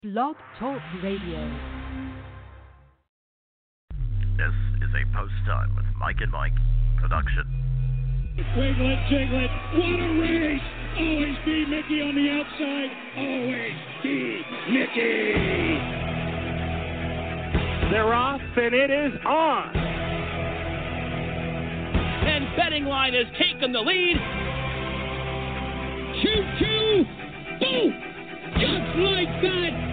Blog Talk Radio. This is a Post Time with Mike and Mike production. Wiglet, Jiglet, what a race! Always be Mickey on the outside. Always be Mickey. They're off, and it is on. And Betting Line has taken the lead. Choo-choo! Boom! Just like that!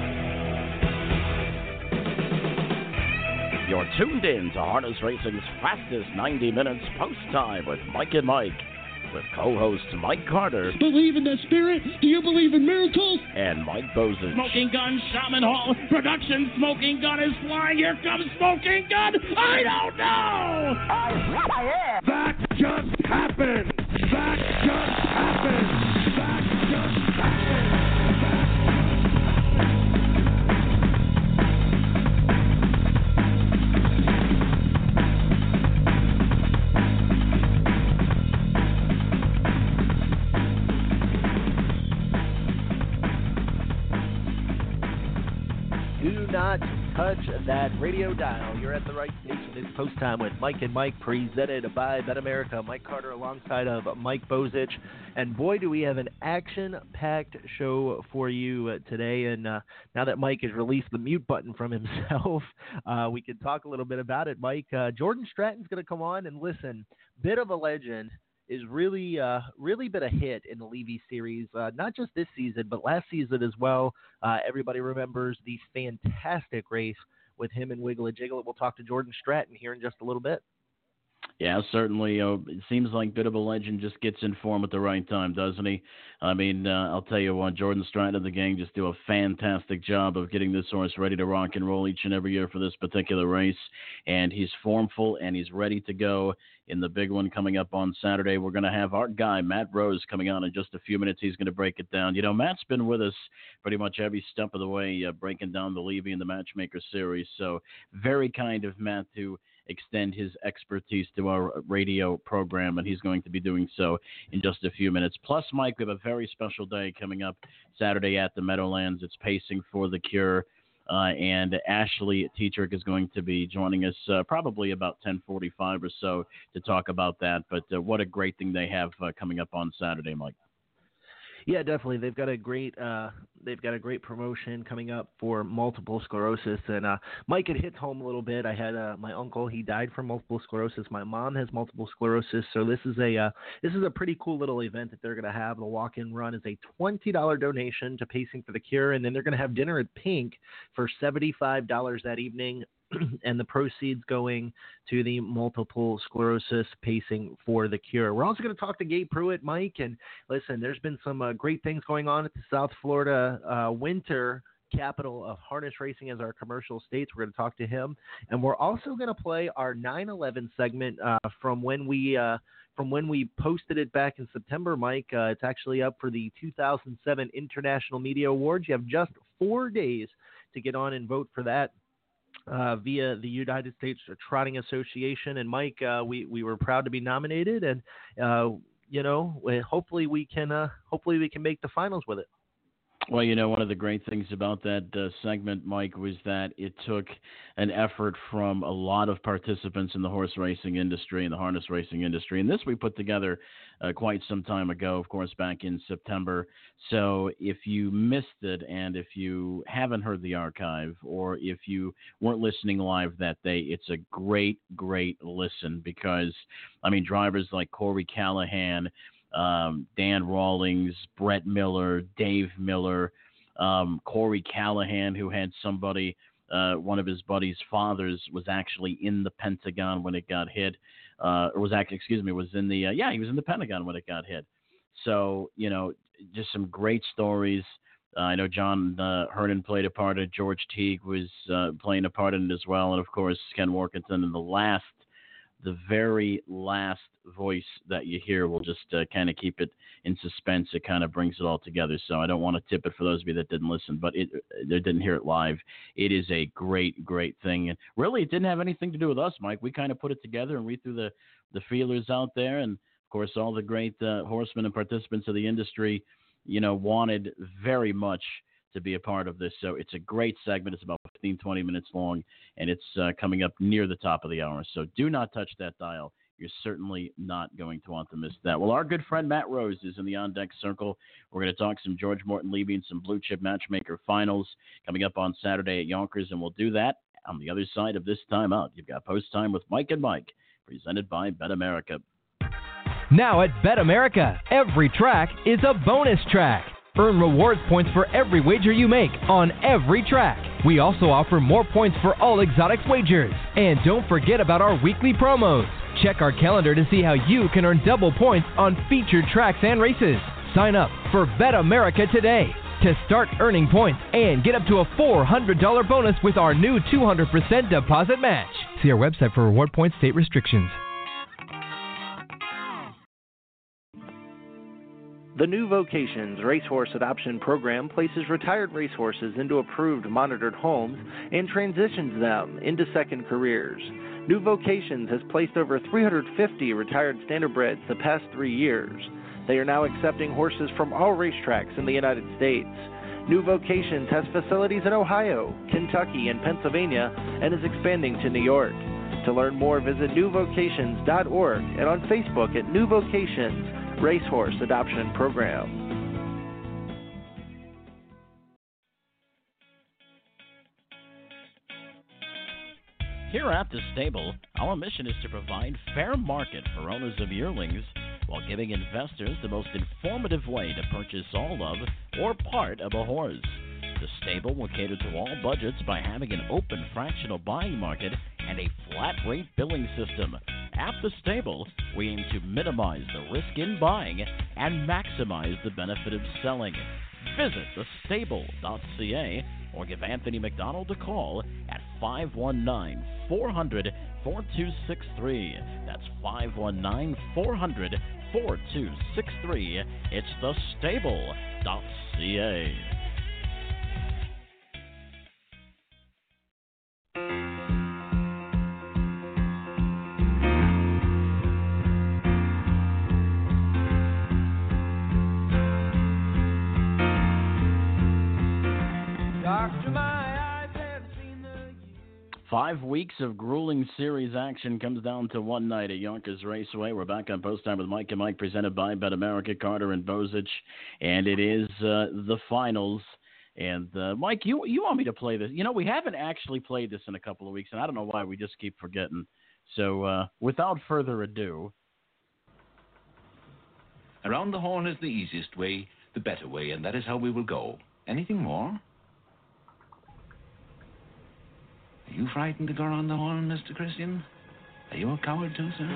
You're tuned in to Harness Racing's fastest 90 minutes Post Time with Mike and Mike, with co-hosts Mike Carter. Believe in the spirit? Do you believe in miracles? And Mike Bozich. Smoking Gun, Shaman Hall production. Smoking Gun is flying. Here comes Smoking Gun. I don't know. That just happened. That just happened. That just happened. Do not touch that radio dial. You're at the right station. It's Post Time with Mike and Mike, presented by Bet America. Mike Carter alongside of Mike Bozich. And boy, do we have an action-packed show for you today. And now that Mike has released the mute button from himself, we can talk a little bit about it. Mike, Jordan Stratton's going to come on and listen. Bit of a legend. Is really been a hit in the Levy series, not just this season, but last season as well. Everybody remembers the fantastic race with him and Wiglet Jiglet. We'll talk to Jordan Stratton here in just a little bit. Yeah, certainly. It seems like Bit of a Legend just gets in form at the right time, doesn't he? I mean, I'll tell you what, Jordan Stratton and the gang just do a fantastic job of getting this horse ready to rock and roll each and every year for this particular race. And he's formful and he's ready to go in the big one coming up on Saturday. We're going to have our guy, Matt Rose, coming on in just a few minutes. He's going to break it down. You know, Matt's been with us pretty much every step of the way, breaking down the Levy and the Matchmaker series. So very kind of Matt to extend his expertise to our radio program, and he's going to be doing so in just a few minutes. Plus, Mike, we have a very special day coming up Saturday at the Meadowlands. It's Pacing for the Cure, and Ashley Tetrick is going to be joining us probably about 10:45 or so to talk about that. But what a great thing they have coming up on Saturday, Mike. Yeah, definitely. They've got a great promotion coming up for multiple sclerosis, and Mike, it hits home a little bit. I had my uncle; he died from multiple sclerosis. My mom has multiple sclerosis, so this is a pretty cool little event that they're going to have. The walk-in run is a $20 donation to Pacing for the Cure, and then they're going to have dinner at Pink for $75 that evening. And the proceeds going to the multiple sclerosis Pacing for the Cure. We're also going to talk to Gabe Pruitt, Mike, and listen, there's been some great things going on at the South Florida winter capital of harness racing as our commercial states. We're going to talk to him, and we're also going to play our 9/11 segment from when we posted it back in September, Mike. It's actually up for the 2007 International Media Awards. You have just 4 days to get on and vote for that. Via the United States Trotting Association. And Mike, we were proud to be nominated, and hopefully we can make the finals with it. Well, you know, one of the great things about that segment, Mike, was that it took an effort from a lot of participants in the horse racing industry and the harness racing industry. And this we put together quite some time ago, of course, back in September. So if you missed it, and if you haven't heard the archive, or if you weren't listening live that day, it's a great, great listen because, I mean, drivers like Corey Callahan, Dan Rawlings, Brett Miller, Dave Miller, Corey Callahan, who had somebody, one of his buddies' fathers was actually in the Pentagon when it got hit, was in the, he was in the Pentagon when it got hit. So, you know, just some great stories. I know John Hernan played a part in it. George Teague was playing a part in it as well. And, of course, Ken Workington. And the very last voice that you hear will just kind of keep it in suspense. It kind of brings it all together. So I don't want to tip it for those of you that didn't listen, but they didn't hear it live. It is a great, great thing. And really, it didn't have anything to do with us, Mike. We kind of put it together and we threw the feelers out there. And, of course, all the great horsemen and participants of the industry, you know, wanted very much to to be a part of this. So it's a great segment. It's about 15, 20 minutes long, and it's coming up near the top of the hour. So do not touch that dial. You're certainly not going to want to miss that. Well, our good friend Matt Rose is in the on-deck circle. We're going to talk some George Morton Levy and some Blue Chip Matchmaker finals coming up on Saturday at Yonkers, and we'll do that on the other side of this timeout. You've got Post Time with Mike and Mike, presented by Bet America. Now at Bet America, every track is a bonus track. Earn rewards points for every wager you make on every track. We also offer more points for all exotics wagers. And don't forget about our weekly promos. Check our calendar to see how you can earn double points on featured tracks and races. Sign up for Bet America today to start earning points and get up to a $400 bonus with our new 200% deposit match. See our website for reward points, state restrictions. The New Vocations Racehorse Adoption Program places retired racehorses into approved monitored homes and transitions them into second careers. New Vocations has placed over 350 retired standardbreds the past 3 years. They are now accepting horses from all racetracks in the United States. New Vocations has facilities in Ohio, Kentucky, and Pennsylvania, and is expanding to New York. To learn more, visit newvocations.org and on Facebook at New Vocations Racehorse Adoption Program. Here at the stable, our mission is to provide fair market for owners of yearlings while giving investors the most informative way to purchase all of or part of a horse. The stable will cater to all budgets by having an open fractional buying market and a flat rate billing system. At the stable, we aim to minimize the risk in buying and maximize the benefit of selling. Visit thestable.ca or give Anthony McDonald a call at 519-400-4263. That's 519-400-4263. It's thestable.ca. Doctor, my eyes have seen the 5 weeks of grueling series action comes down to one night at Yonkers Raceway. We're back on Post Time with Mike and Mike, presented by Bet America, Carter and Bozich, and it is the finals. And Mike, you want me to play this? You know, we haven't actually played this in a couple of weeks, and I don't know why. We just keep forgetting. So without further ado, around the horn is the easiest way, the better way, and that is how we will go. Anything more? Are you frightened to go around the horn, Mr. Christian? Are you a coward too, sir?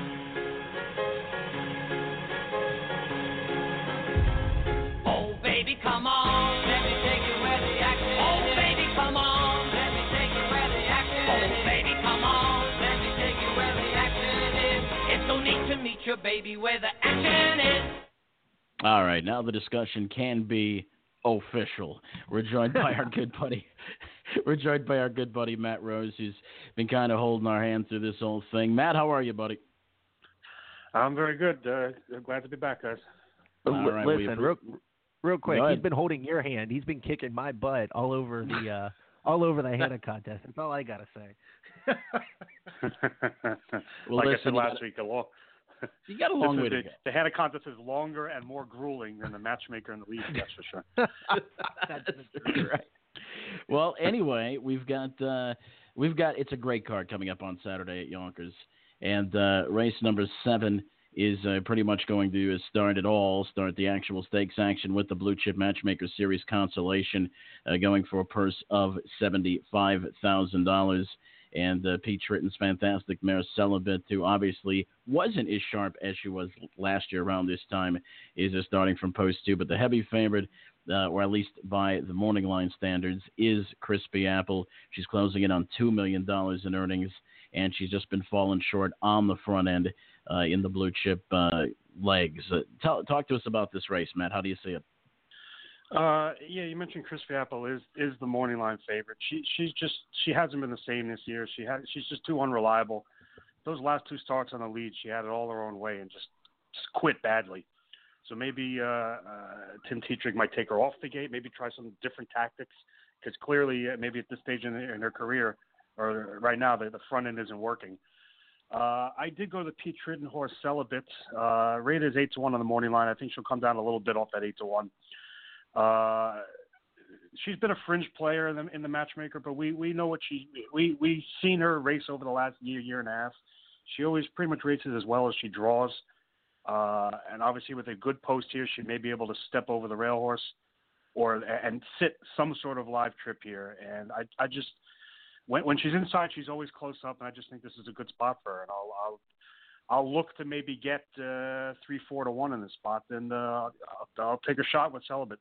Oh, baby, come on, let me take you where the action is. Oh, baby, come on, let me take you where the action is. Oh, baby, come on, let me take you where the action is. It's so neat to meet your baby where the action is. all right, now the discussion can be official. We're joined by our good buddy. We're joined by our good buddy Matt Rose, who's been kind of holding our hand through this whole thing. Matt, how are you, buddy? I'm very good. Glad to be back, guys. Right, listen, real quick. He's been holding your hand. He's been kicking my butt all over the Hannah contest. That's all I gotta say. Well, like listen, I said last week, you got a long way to go. The Hannah contest is longer and more grueling than the matchmaker in the league. That's for sure. That's right. Well, anyway, we've got it's a great card coming up on Saturday at Yonkers, and race number 7 is pretty much going to start the actual stakes action with the Blue Chip Matchmaker Series consolation, going for a purse of $75,000. And Pete Tritton's fantastic mare Celibate, who obviously wasn't as sharp as she was last year around this time, is starting from post 2. But the heavy favorite, or at least by the morning line standards, is Crispy Apple. She's closing in on $2 million in earnings, and she's just been falling short on the front end in the Blue Chip legs. Talk to us about this race, Matt. How do you see it? Yeah, you mentioned Crispy Apple is the morning line favorite. She hasn't been the same this year. She's just too unreliable. Those last 2 starts on the lead, she had it all her own way and just quit badly. So maybe Tim Tetrick might take her off the gate, maybe try some different tactics, because clearly maybe at this stage in her career, or right now, the front end isn't working. I did go to the Pete Tritton horse Celibate. Rated as 8-1 on the morning line. I think she'll come down a little bit off that 8-1. She's been a fringe player in the matchmaker, but we know what we've seen her race over the last year and a half. She always pretty much races as well as she draws. And obviously with a good post here, she may be able to step over the rail horse and sit some sort of live trip here. And I just, when she's inside, she's always close up, and I just think this is a good spot for her. And I'll look to maybe get 3-4 to 1 in this spot, and I'll take a shot with Celibate.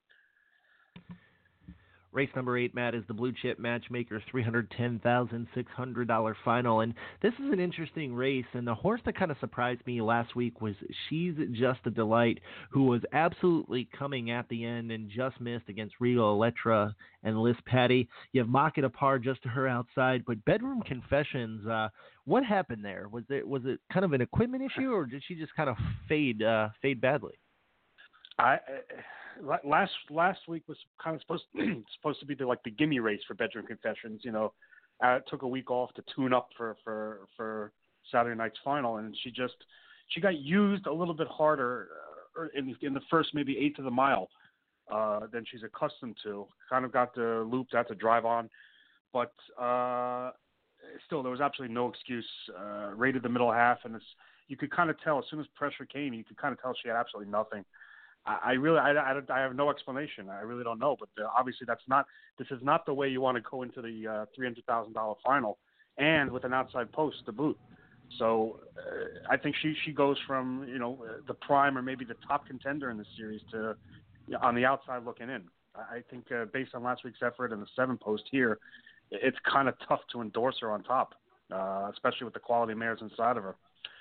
Race number 8, Matt, is the Blue Chip Matchmaker $310,600 final. And this is an interesting race. And the horse that kind of surprised me last week was She's Just a Delight, who was absolutely coming at the end and just missed against Regal Electra and Liz Patty. You have Market Apart just to her outside. But Bedroom Confessions, what happened there? Was it kind of an equipment issue, or did she just kind of fade badly? Last week was kind of supposed to be the gimme race for Bedroom Confessions. You know, took a week off to tune up for Saturday night's final, and she got used a little bit harder in the first maybe 8th of the mile than she's accustomed to. Kind of got the loop, had to drive on, but still there was absolutely no excuse. Rated the middle half, and you could kind of tell as soon as pressure came, you could kind of tell she had absolutely nothing. I have no explanation. I really don't know, but obviously this is not the way you want to go into the $300,000 final, and with an outside post to boot. So I think she goes from the prime or maybe the top contender in the series to on the outside looking in. I think based on last week's effort and the 7 post here, it's kind of tough to endorse her on top, especially with the quality mares inside of her.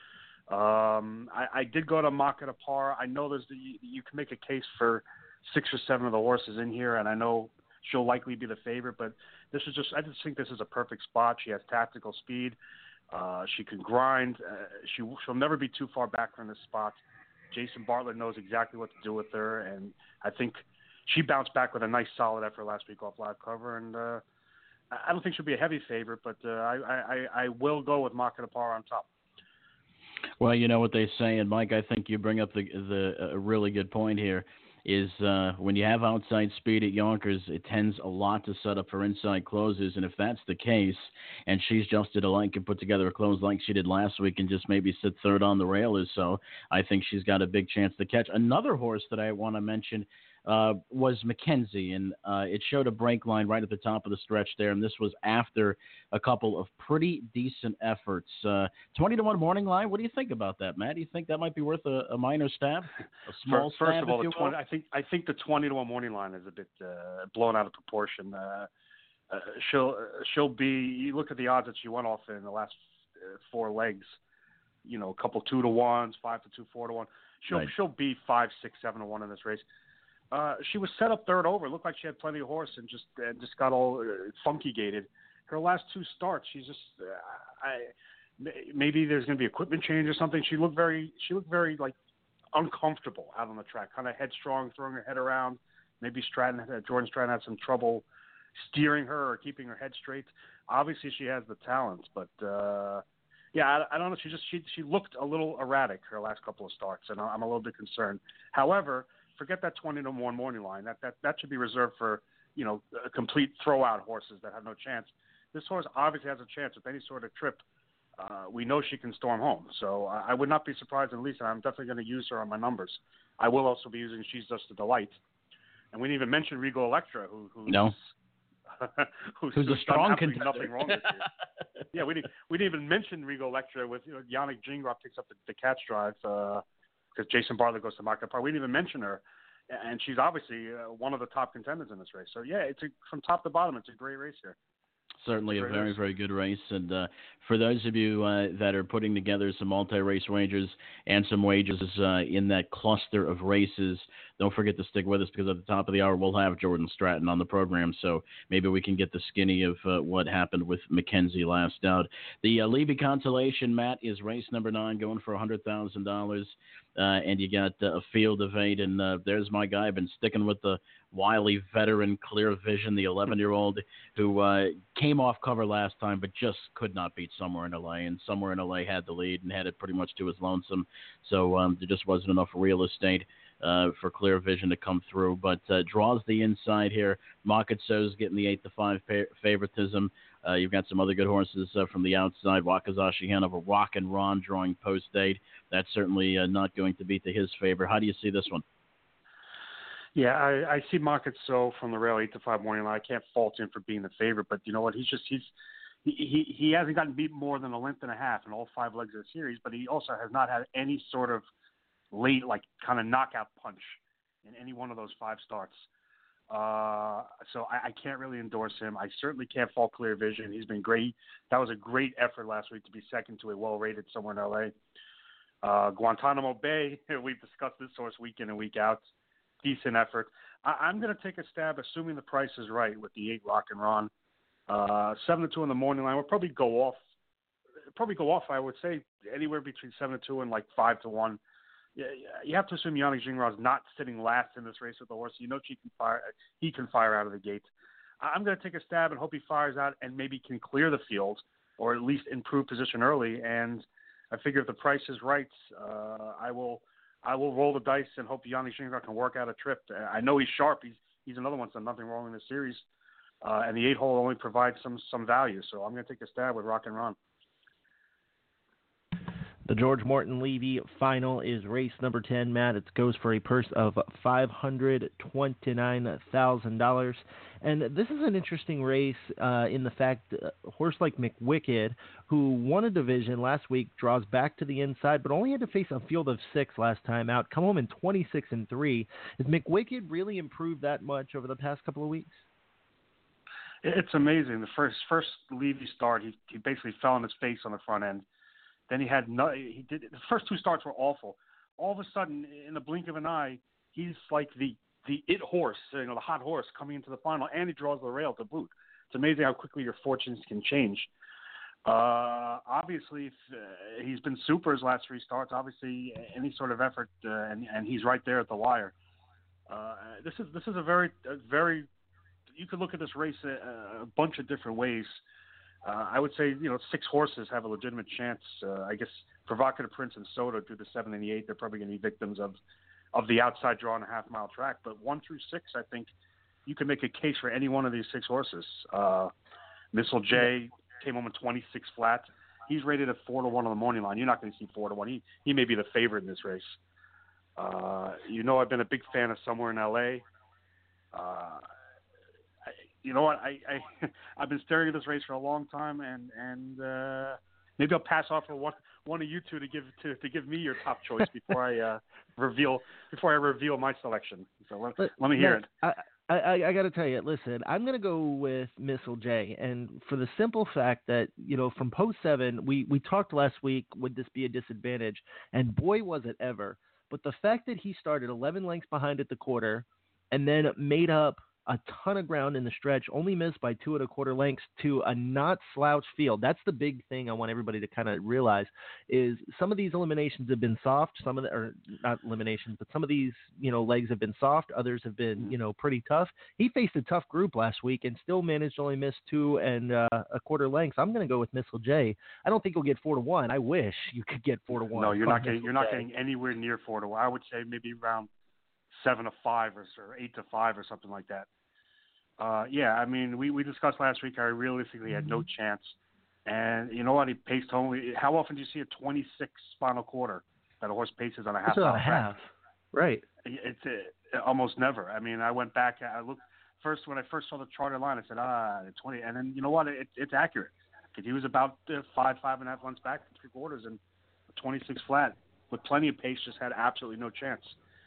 I did go to Market Apart. I know you can make a case for 6 or 7 of the horses in here, and I know she'll likely be the favorite, but I just think this is a perfect spot. She has tactical speed. She can grind. She'll never be too far back from this spot. Jason Bartlett knows exactly what to do with her, and I think she bounced back with a nice solid effort last week off live cover, and I don't think she'll be a heavy favorite, but I will go with Market Apart on top. Well, you know what they say, and Mike, I think you bring up a really good point here, is when you have outside speed at Yonkers, it tends a lot to set up for inside closes, and if that's the case, and She's Just a Delight can put together a close like she did last week and just maybe sit third on the rail or so, I think she's got a big chance to catch. Another horse that I want to mention was Mackenzie, and it showed a break line right at the top of the stretch there, and this was after a couple of pretty decent efforts. 20 to 1 morning line. What do you think about that, Matt? Do you think that might be worth a minor stab, a small First stab? of all, I think the 20 to 1 morning line is a bit blown out of proportion. She'll be. You look at the odds that she went off in the last 4 legs. You know, a couple 2 to 1s, 5 to 2, 4 to 1. She'll be 5, 6, 7 to 1 in this race. She was set up third over. It looked like she had plenty of horse and just got all funky gated. Her last 2 starts, she's just maybe there's going to be equipment change or something. She looked very like uncomfortable out on the track, kind of headstrong, throwing her head around. Maybe Jordan Stratton had some trouble steering her or keeping her head straight. Obviously, she has the talent, but I don't know. She looked a little erratic her last couple of starts, and I'm a little bit concerned. However, forget that 20 to 1 morning line. That should be reserved for complete throw-out horses that have no chance. This horse obviously has a chance with any sort of trip. We know she can storm home, so I would not be surprised in Lisa. I'm definitely going to use her on my numbers. I will also be using She's Just a Delight, and we didn't even mention Regal Electra, who's a strong contender. Nothing wrong this year. Yeah, we didn't even mention Regal Electra with Yannick Gingras picks up the catch drive. Because Jason Bartlett goes to Market Apart. We didn't even mention her, and she's obviously one of the top contenders in this race. So, yeah, from top to bottom, it's a great race here. Certainly a very, very good race. And for those of you that are putting together some multi-race wagers and some wagers in that cluster of races, don't forget to stick with us because at the top of the hour we'll have Jordan Stratton on the program. So maybe we can get the skinny of what happened with Mackenzie last out. The Levy Consolation, Matt, is race number 9 going for $100,000. And you got a field of 8. And there's my guy. I've been sticking with the wily veteran Clear Vision, the 11-year-old who came off cover last time but just could not beat Somewhere in LA. And Somewhere in LA had the lead and had it pretty much to his lonesome. So there just wasn't enough real estate for Clear Vision to come through. But draws the inside here. Market says getting the 8-5 favoritism. You've got some other good horses from the outside. Wakazashi Hanover, Rock and Ron drawing post 8. That's certainly not going to be to his favor. How do you see this one? Yeah, I see Market So from the rail 8-5 morning line. I can't fault him for being the favorite, but you know what? He hasn't gotten beat more than a length and a half in all 5 legs of the series, but he also has not had any sort of late, like, kind of knockout punch in any one of those 5 starts. So I can't really endorse him. I certainly can't fault Clear Vision. He's been great. That was a great effort last week to be second to a well-rated Somewhere in LA. Guantanamo Bay, we've discussed this horse week in and week out. Decent effort. I'm going to take a stab, assuming the price is right, with the 8 Rock and Ron. 7-2 in the morning line. We'll probably go off. I would say anywhere between 7-2 and like 5-1. You have to assume Yannick Gingras is not sitting last in this race with the horse. You know he can fire out of the gate. I'm going to take a stab and hope he fires out and maybe can clear the field or at least improve position early. And I figure if the price is right, I will roll the dice and hope Yannick Gingras can work out a trip. I know he's sharp. He's another one that's done nothing wrong in this series. And the 8-hole only provides some value. So I'm going to take a stab with Rock and Ron. The George Morton Levy final is race number 10, Matt. It goes for a purse of $529,000. And this is an interesting race in the fact a horse like McWicked, who won a division last week, draws back to the inside, but only had to face a field of 6 last time out, come home in 26-3. Has McWicked really improved that much over the past couple of weeks? It's amazing. The first Levy start, he basically fell on his face on the front end. Then the first 2 starts were awful. All of a sudden, in the blink of an eye, he's like the it horse, the hot horse coming into the final, and he draws the rail to boot. It's amazing how quickly your fortunes can change. Obviously, he's been super his last 3 starts. Obviously, any sort of effort, and he's right there at the wire. This is a very you could look at this race a bunch of different ways. I would say, 6 horses have a legitimate chance. I guess Provocative Prince and Soto do the 7 and the 8. They're probably going to be victims of the outside draw on a half-mile track. But 1 through 6, I think you can make a case for any one of these 6 horses. Missile J came home in 26 flat. He's rated at 4-1 on the morning line. You're not going to see 4-1. He may be the favorite in this race. I've been a big fan of Somewhere in LA. You know what? I've been staring at this race for a long time, and maybe I'll pass off for one of you two to give me your top choice before I reveal my selection. So let me hear it. I got to tell you, listen, I'm going to go with Missile J, and for the simple fact that from post 7, we talked last week, would this be a disadvantage? And boy, was it ever. But the fact that he started 11 lengths behind at the quarter, and then made up a ton of ground in the stretch, only missed by 2 1/4 lengths to a not slouch field. That's the big thing I want everybody to kind of realize is some of these eliminations have been soft. Some of not eliminations, but some of these, legs have been soft. Others have been, pretty tough. He faced a tough group last week and still managed to only miss 2 1/4 lengths. I'm going to go with Missile J. I don't think he'll get 4-1. I wish you could get 4-1. No, you're not getting anywhere near 4-1. I would say maybe around 7-5 or 8-5 or something like that. We discussed last week. I realistically had no chance, and you know what? He paced home. How often do you see a 26 final quarter that a horse paces on a half? It's a half, right? It's almost never. I mean, I went back. I looked first when I first saw the charter line. I said, 20, and then you know what? It's accurate because he was about 5.5 lengths back in 3/4 and 26 flat with plenty of pace. Just had absolutely no chance.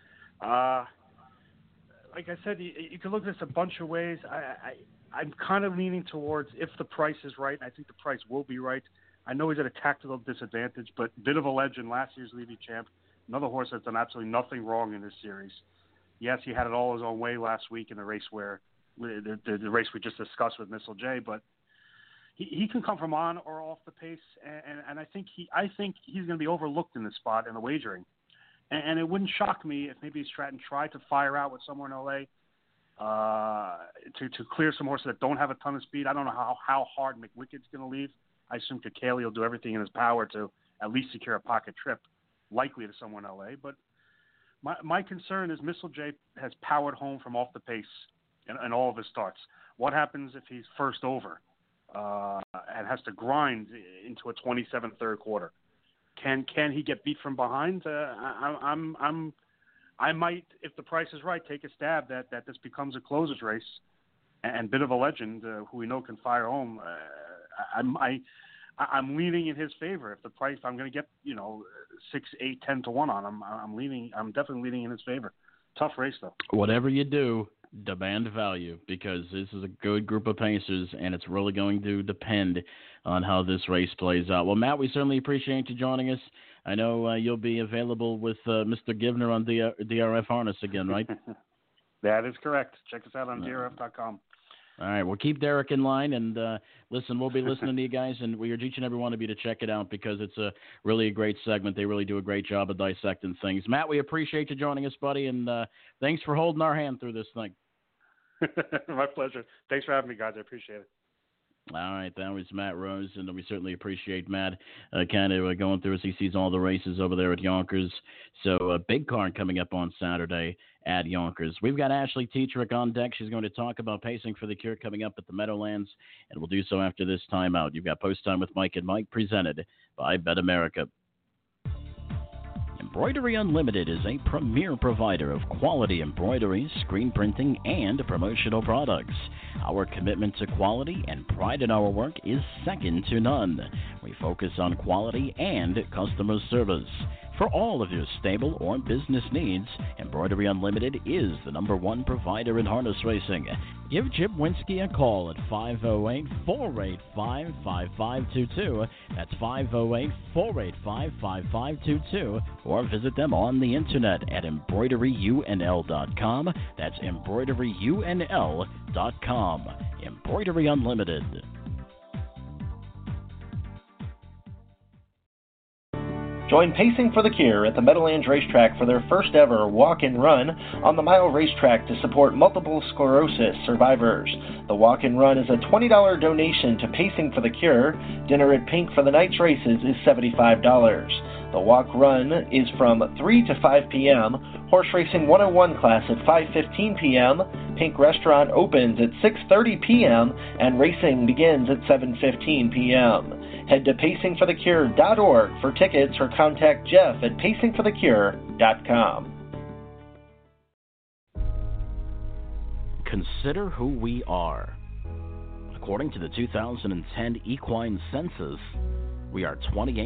Like I said, you can look at this a bunch of ways. I'm kind of leaning towards if the price is right. I think the price will be right. I know he's at a tactical disadvantage, but bit of a legend, last year's Levy champ, another horse that's done absolutely nothing wrong in this series. Yes, he had it all his own way last week in the race where the race we just discussed with Missile J, but he can come from on or off the pace, and I think he's going to be overlooked in this spot in the wagering, and it wouldn't shock me if maybe Stratton tried to fire out with somewhere in LA to clear some horses that don't have a ton of speed. I don't know how hard McWicked's going to leave. I assume Kakaley will do everything in his power to at least secure a pocket trip, likely to somewhere in LA. But my concern is Missile J has powered home from off the pace in all of his starts. What happens if he's first over and has to grind into a 27 third quarter? Can he get beat from behind? I might, if the price is right, take a stab that this becomes a closer's race, and Bit of a Legend, who we know can fire home. I'm leaning in his favor. If the price, I'm going to get 6, 8, 10 to 1 on him. I'm definitely leaning in his favor. Tough race though. Whatever you do, demand value, because this is a good group of pacers, and it's really going to depend on how this race plays out. Well, Matt, we certainly appreciate you joining us. I know you'll be available with Mr. Givner on DRF Harness again, right? That is correct. Check us out on DRF.com. All right, well, keep Derek in line, and listen, we'll be listening to you guys, and we urge each and every one of you to check it out because it's really a great segment. They really do a great job of dissecting things. Matt, we appreciate you joining us, buddy, and thanks for holding our hand through this thing. My pleasure. Thanks for having me, guys. I appreciate it. All right, that was Matt Rose, and we certainly appreciate Matt kind of going through as he sees all the races over there at Yonkers. So a big card coming up on Saturday at Yonkers. We've got Ashley Tetrick on deck. She's going to talk about Pacing for the Cure coming up at the Meadowlands, and we'll do so after this timeout. You've got Post Time with Mike and Mike, presented by Bet America. Embroidery Unlimited is a premier provider of quality embroidery, screen printing, and promotional products. Our commitment to quality and pride in our work is second to none. We focus on quality and customer service. For all of your stable or business needs, Embroidery Unlimited is the #1 provider in harness racing. Give Jim Winsky a call at 508-485-5522. That's 508-485-5522. Or visit them on the internet at embroideryunl.com. That's embroideryunl.com. Embroidery Unlimited. Join Pacing for the Cure at the Meadowlands Racetrack for their first ever walk and run on the mile racetrack to support multiple sclerosis survivors. The walk and run is a $20 donation to Pacing for the Cure. Dinner at Pink for the night's races is $75. The walk run is from 3 to 5 p.m. Horse Racing 101 class at 5:15 p.m. Pink Restaurant opens at 6:30 p.m. and racing begins at 7:15 p.m. Head to pacingforthecure.org for tickets or contact Jeff at pacingforthecure.com. Consider who we are. According to the 2010 Equine Census, we are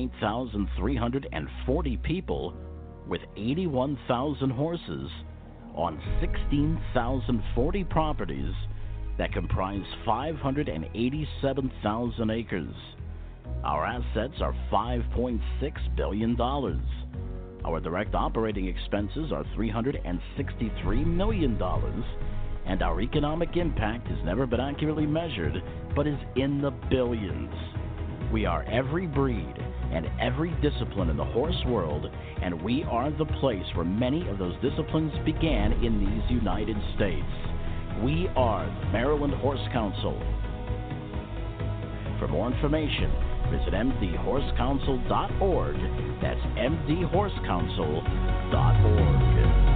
28,340 people with 81,000 horses on 16,040 properties that comprise 587,000 acres. Our assets are $5.6 billion. Our direct operating expenses are $363 million. And our economic impact has never been accurately measured, but is in the billions. We are every breed and every discipline in the horse world, and we are the place where many of those disciplines began in these United States. We are the Maryland Horse Council. For more information, visit mdhorsecouncil.org. That's mdhorsecouncil.org.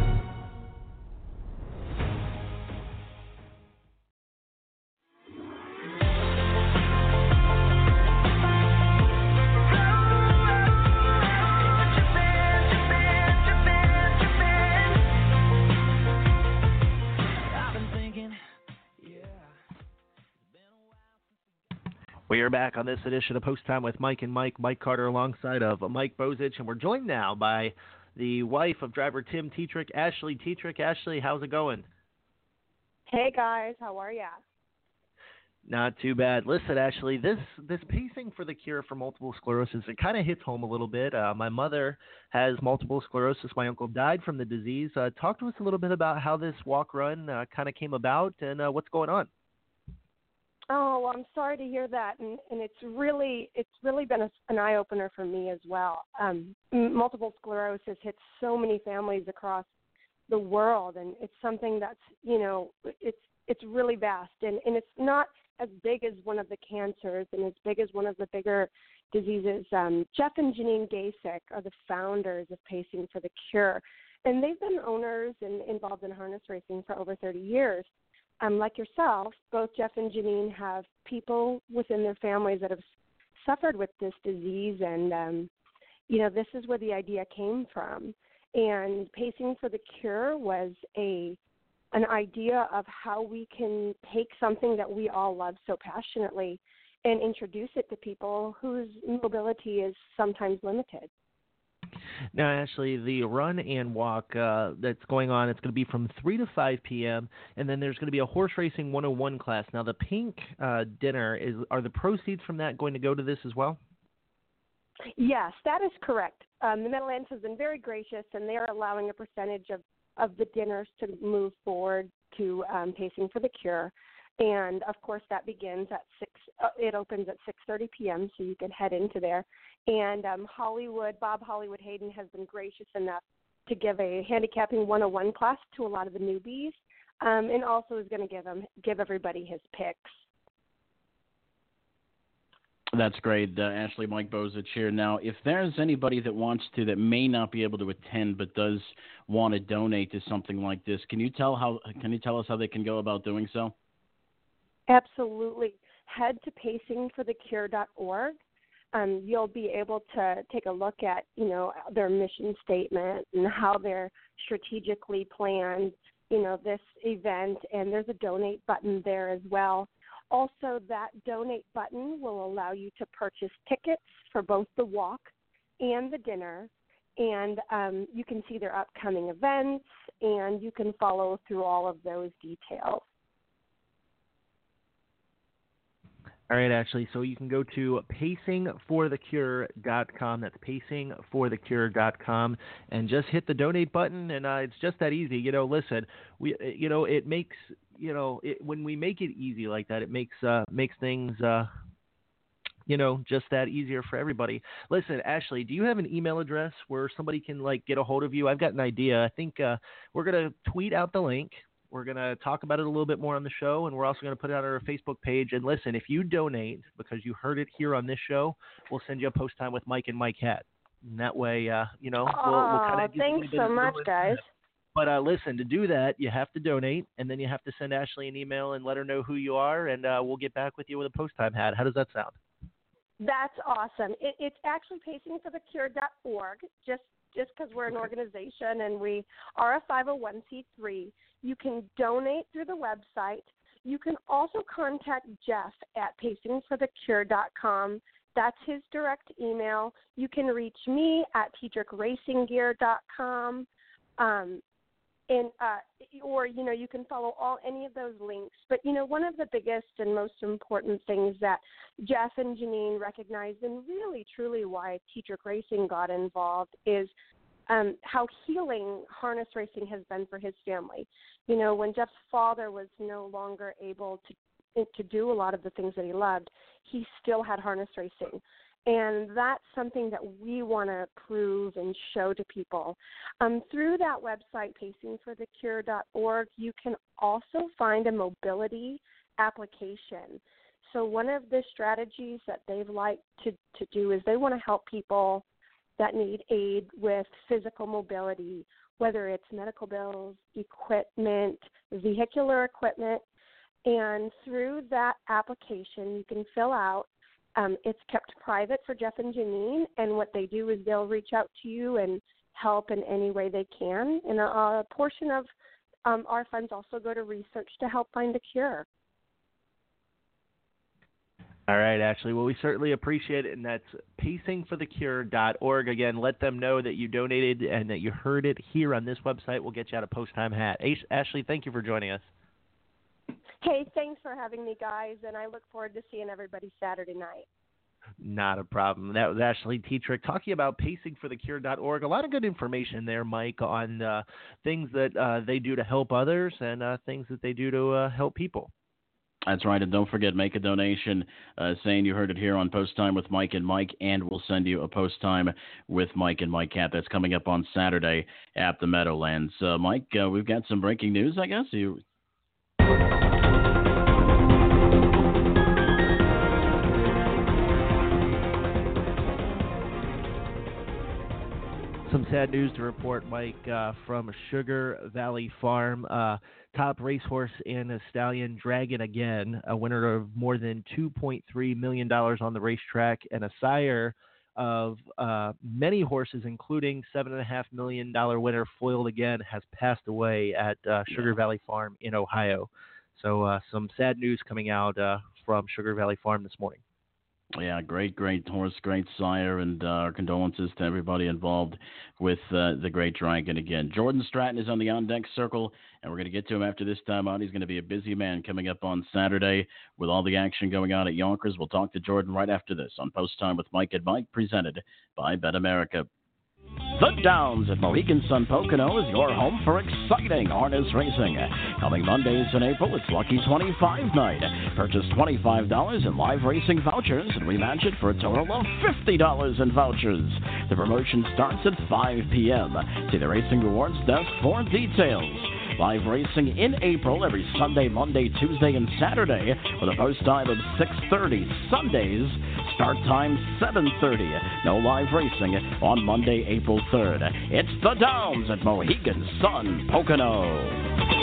We are back on this edition of Post Time with Mike and Mike. Mike Carter alongside of Mike Bozich, and we're joined now by the wife of driver Tim Tetrick, Ashley Tetrick. Ashley, how's it going? Hey, guys. How are ya? Not too bad. Listen, Ashley, this pacing for the cure for multiple sclerosis, it kind of hits home a little bit. My mother has multiple sclerosis. My uncle died from the disease. Talk to us a little bit about how this walk run kind of came about and what's going on. Oh, well, I'm sorry to hear that, and it's really been an eye opener for me as well. Multiple sclerosis hits so many families across the world, and it's something that's it's really vast, and it's not as big as one of the cancers and as big as one of the bigger diseases. Jeff and Janine Gasek are the founders of Pacing for the Cure, and they've been owners and involved in harness racing for over 30 years. Like yourself, both Jeff and Janine have people within their families that have suffered with this disease, and this is where the idea came from. And Pacing for the Cure was an idea of how we can take something that we all love so passionately and introduce it to people whose mobility is sometimes limited. Now, Ashley, the run and walk that's going on, it's going to be from 3 to 5 p.m., and then there's going to be a horse racing 101 class. Now, the pink dinner, are the proceeds from that going to go to this as well? Yes, that is correct. The Meadowlands has been very gracious, and they are allowing a percentage of the dinners to move forward to Pacing for the Cure. And, of course, that begins at 6. It opens at 6:30 p.m., so you can head into there. And Bob Hollywood Hayden has been gracious enough to give a handicapping 101 class to a lot of the newbies, and also is going to give everybody his picks. That's great. Ashley, Mike Bozich here. Now, if there's anybody that may not be able to attend but does want to donate to something like this, can you tell us how they can go about doing so? Absolutely. Head to pacingforthecure.org. You'll be able to take a look at, their mission statement and how they're strategically planned, this event, and there's a donate button there as well. Also, that donate button will allow you to purchase tickets for both the walk and the dinner, and you can see their upcoming events, and you can follow through all of those details. All right, Ashley, so you can go to pacingforthecure.com. That's pacingforthecure.com, and just hit the donate button, and it's just that easy. Listen, it makes, when we make it easy like that, it makes things, just that easier for everybody. Listen, Ashley, do you have an email address where somebody can, get a hold of you? I've got an idea. I think we're going to tweet out the link. We're going to talk about it a little bit more on the show, and we're also going to put it on our Facebook page. And listen, if you donate because you heard it here on this show, we'll send you a post time with Mike and Mike hat. And that way, we'll kind of. Thanks so much, guys. But listen, to do that, you have to donate, and then you have to send Ashley an email and let her know who you are, and we'll get back with you with a post time hat. How does that sound? That's awesome. It's actually pacingforthecure.org, just because we're an organization and we are a 501c3. You can donate through the website. You can also contact Jeff at pacingforthecure.com. That's his direct email. You can reach me at TeatrickRacingGear.com. Or you can follow any of those links. But, one of the biggest and most important things that Jeff and Janine recognized, and really truly why Teatrick Racing got involved, is how healing harness racing has been for his family. When Jeff's father was no longer able to do a lot of the things that he loved, he still had harness racing. And that's something that we want to prove and show to people. Through that website, pacingforthecure.org, you can also find a mobility application. So one of the strategies that they've liked to do is they want to help people that need aid with physical mobility, whether it's medical bills, equipment, vehicular equipment. And through that application, you can fill out. It's kept private for Jeff and Janine, and what they do is they'll reach out to you and help in any way they can. And a portion of our funds also go to research to help find a cure. All right, Ashley. Well, we certainly appreciate it, and that's pacingforthecure.org. Again, let them know that you donated and that you heard it here on this website. We'll get you out a post-time hat. Ashley, thank you for joining us. Hey, thanks for having me, guys, and I look forward to seeing everybody Saturday night. Not a problem. That was Ashley Tetrick talking about pacingforthecure.org. A lot of good information there, Mike, on things that they do to help others and things that they do to help people. That's right, and don't forget, make a donation saying you heard it here on Post Time with Mike and Mike, and we'll send you a Post Time with Mike and Mike hat. That's coming up on Saturday at the Meadowlands. Mike, we've got some breaking news, I guess. Some sad news to report, Mike, from Sugar Valley Farm. Top racehorse and stallion Dragon Again, a winner of more than $2.3 million on the racetrack, and a sire of many horses, including $7.5 million winner Foiled Again, has passed away at Sugar Valley Farm in Ohio. So some sad news coming out from Sugar Valley Farm this morning. Yeah, great horse, great sire, and our condolences to everybody involved with the great Dragon Again. Jordan Stratton is on the on-deck circle, and we're going to get to him after this time out. He's going to be a busy man coming up on Saturday with all the action going on at Yonkers. We'll talk to Jordan right after this on Post Time with Mike and Mike, presented by Bet America. The Downs at Mohegan Sun Pocono is your home for exciting harness racing. Coming Mondays in April, it's Lucky 25 night. Purchase $25 in live racing vouchers and rematch it for a total of $50 in vouchers. The promotion starts at 5 p.m. See the Racing Rewards desk for details. Live racing in April every Sunday, Monday, Tuesday, and Saturday with a post time of 6:30. Sundays, start time 7:30. No live racing on Monday, April 3rd. It's the Downs at Mohegan Sun Pocono.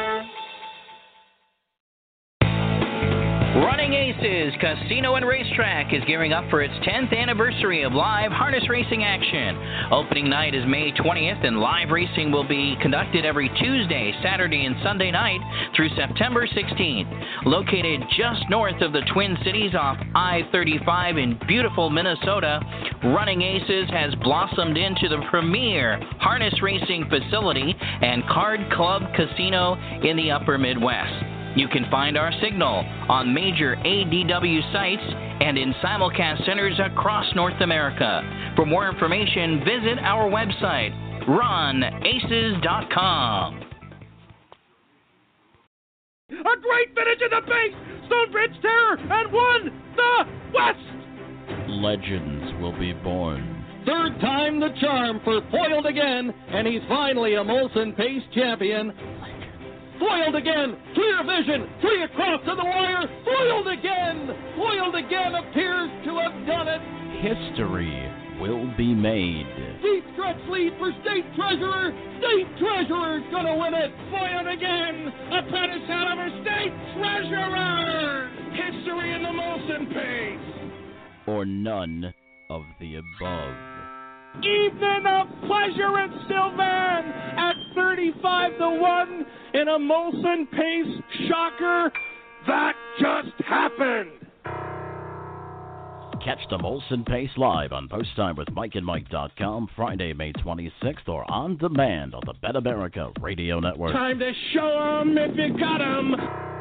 Running Aces Casino and Racetrack is gearing up for its 10th anniversary of live harness racing action. Opening night is May 20th, and live racing will be conducted every Tuesday, Saturday, and Sunday night through September 16th. Located just north of the Twin Cities off I-35 in beautiful Minnesota, Running Aces has blossomed into the premier harness racing facility and card club casino in the upper Midwest. You can find our signal on major ADW sites and in simulcast centers across North America. For more information, visit our website, runaces.com. A great finish in the base! Stonebridge Terror and won the West! Legends will be born. Third time the charm for Foiled Again, and he's finally a Molson Pace champion. Foiled Again, clear vision, 3 across to the wire, Foiled Again! Foiled Again appears to have done it. History will be made. Deep stretch lead for State Treasurer. State Treasurer's gonna win it. Foiled Again, a pedestal of a State Treasurer! History in the Molson Pace! Or none of the above. Evening of pleasure at Sylvan at 35-1 in a Molson Pace shocker. That just happened. Catch the Molson Pace live on Post Time with MikeandMike.com Friday, May 26th, or on demand on the Bet America Radio Network. Time to show 'em if you got 'em.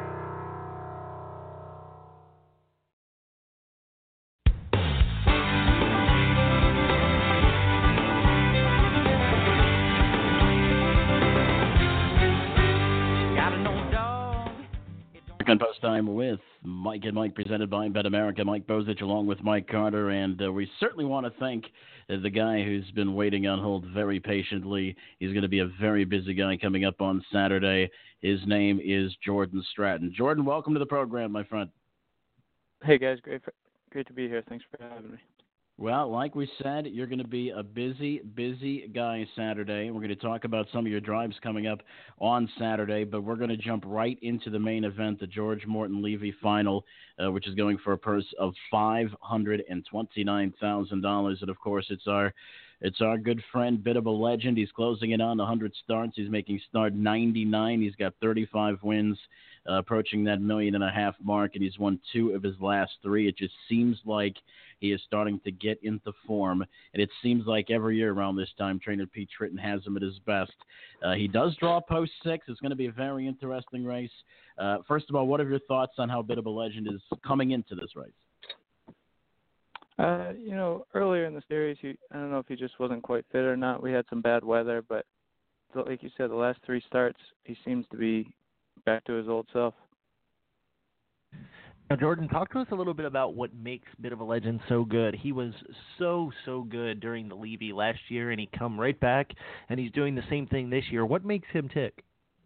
On Post Time with Mike and Mike, presented by Bet America. Mike Bozich along with Mike Carter, and we certainly want to thank the guy who's been waiting on hold very patiently. He's going to be a very busy guy coming up on Saturday. His name is Jordan Stratton. Jordan, welcome to the program, my friend. Hey guys, great to be here. Thanks for having me. Well, like we said, you're going to be a busy guy Saturday. We're going to talk about some of your drives coming up on Saturday, but we're going to jump right into the main event, the George Morton Levy Final, which is going for a purse of $529,000. And, of course, it's our It's our good friend, bit of a legend. He's closing in on 100 starts. He's making start 99. He's got 35 wins, approaching that $1.5 million mark, and he's won 2 of his last 3. It just seems like he is starting to get into form, and it seems like every year around this time, trainer Pete Tritton has him at his best. He does draw post 6. It's going to be a very interesting race. First of all, what are your thoughts on how bit of a legend is coming into this race? Earlier in the series, I don't know if he just wasn't quite fit or not. We had some bad weather, but like you said, the last 3 starts, he seems to be back to his old self. Now, Jordan, talk to us a little bit about what makes Bit of a Legend so good. He was so good during the Levy last year, and he come right back, and he's doing the same thing this year. What makes him tick?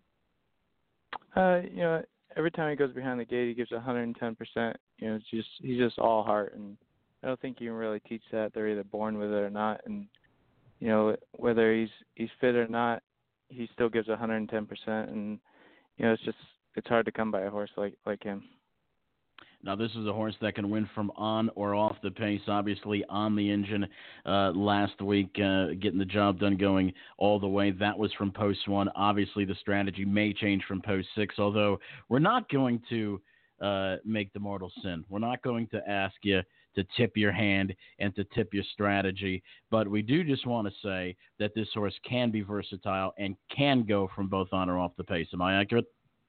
Every time he goes behind the gate, he gives 110%. He's just all heart, and I don't think you can really teach that. They're either born with it or not, and whether he's fit or not, he still gives 110%, and it's hard to come by a horse like him. Now, this is a horse that can win from on or off the pace, obviously on the engine last week, getting the job done going all the way. That was from post 1. Obviously, the strategy may change from post 6, although we're not going to make the mortal sin. We're not going to ask you to tip your hand and to tip your strategy, but we do just want to say that this horse can be versatile and can go from both on or off the pace. Am I accurate?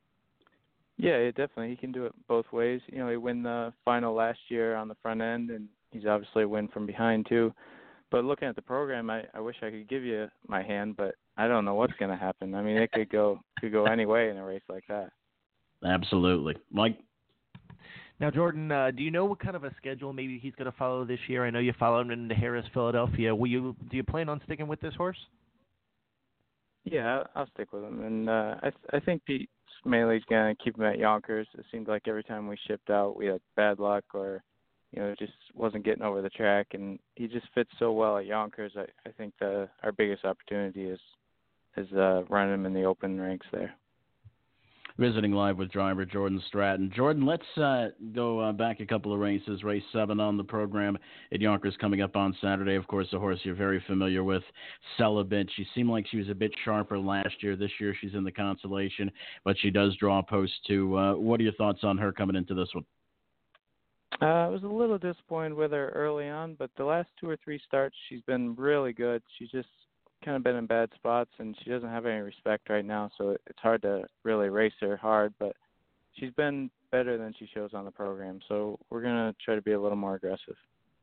Yeah, definitely. He can do it both ways. He won the final last year on the front end, and he's obviously a win from behind too. But looking at the program, I wish I could give you my hand, but I don't know what's going to happen. I mean, it could go any way in a race like that. Absolutely. Mike? Now, Jordan, do you know what kind of a schedule maybe he's going to follow this year? I know you followed him into Harris, Philadelphia. Do you plan on sticking with this horse? Yeah, I'll stick with him, and I think Pete Smaley's going to keep him at Yonkers. It seemed like every time we shipped out, we had bad luck or, just wasn't getting over the track, and he just fits so well at Yonkers. I think our biggest opportunity is running him in the open ranks there. Visiting live with driver Jordan Stratton. Jordan, let's go back a couple of races. Race 7 on the program at Yonkers coming up on Saturday. Of course, a horse you're very familiar with, Celibate. She seemed like she was a bit sharper last year. This year she's in the consolation, but she does draw post 2. What are your thoughts on her coming into this one? I was a little disappointed with her early on, but the last 2 or 3 starts she's been really good. She's just kind of been in bad spots, and she doesn't have any respect right now, so it's hard to really race her hard, but she's been better than she shows on the program, so we're going to try to be a little more aggressive.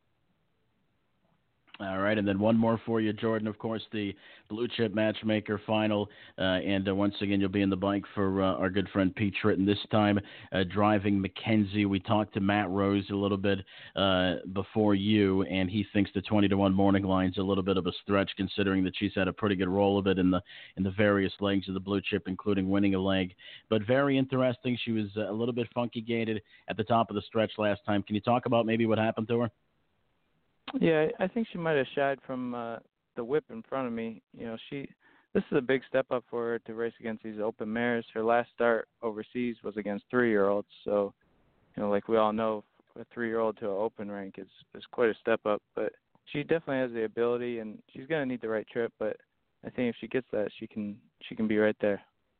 All right, and then one more for you, Jordan. Of course, the Blue Chip Matchmaker final, and once again, you'll be in the bike for our good friend Pete Tritton. This time, driving Mackenzie. We talked to Matt Rose a little bit before you, and he thinks the 20-1 morning line's a little bit of a stretch, considering that she's had a pretty good roll of it in the various legs of the Blue Chip, including winning a leg. But very interesting. She was a little bit funky-gated at the top of the stretch last time. Can you talk about maybe what happened to her? Yeah, I think she might have shied from the whip in front of me. This is a big step up for her to race against these open mares. Her last start overseas was against 3-year-olds, so like we all know, a 3-year-old to an open rank is quite a step up. But she definitely has the ability, and she's going to need the right trip. But I think if she gets that, she can be right there.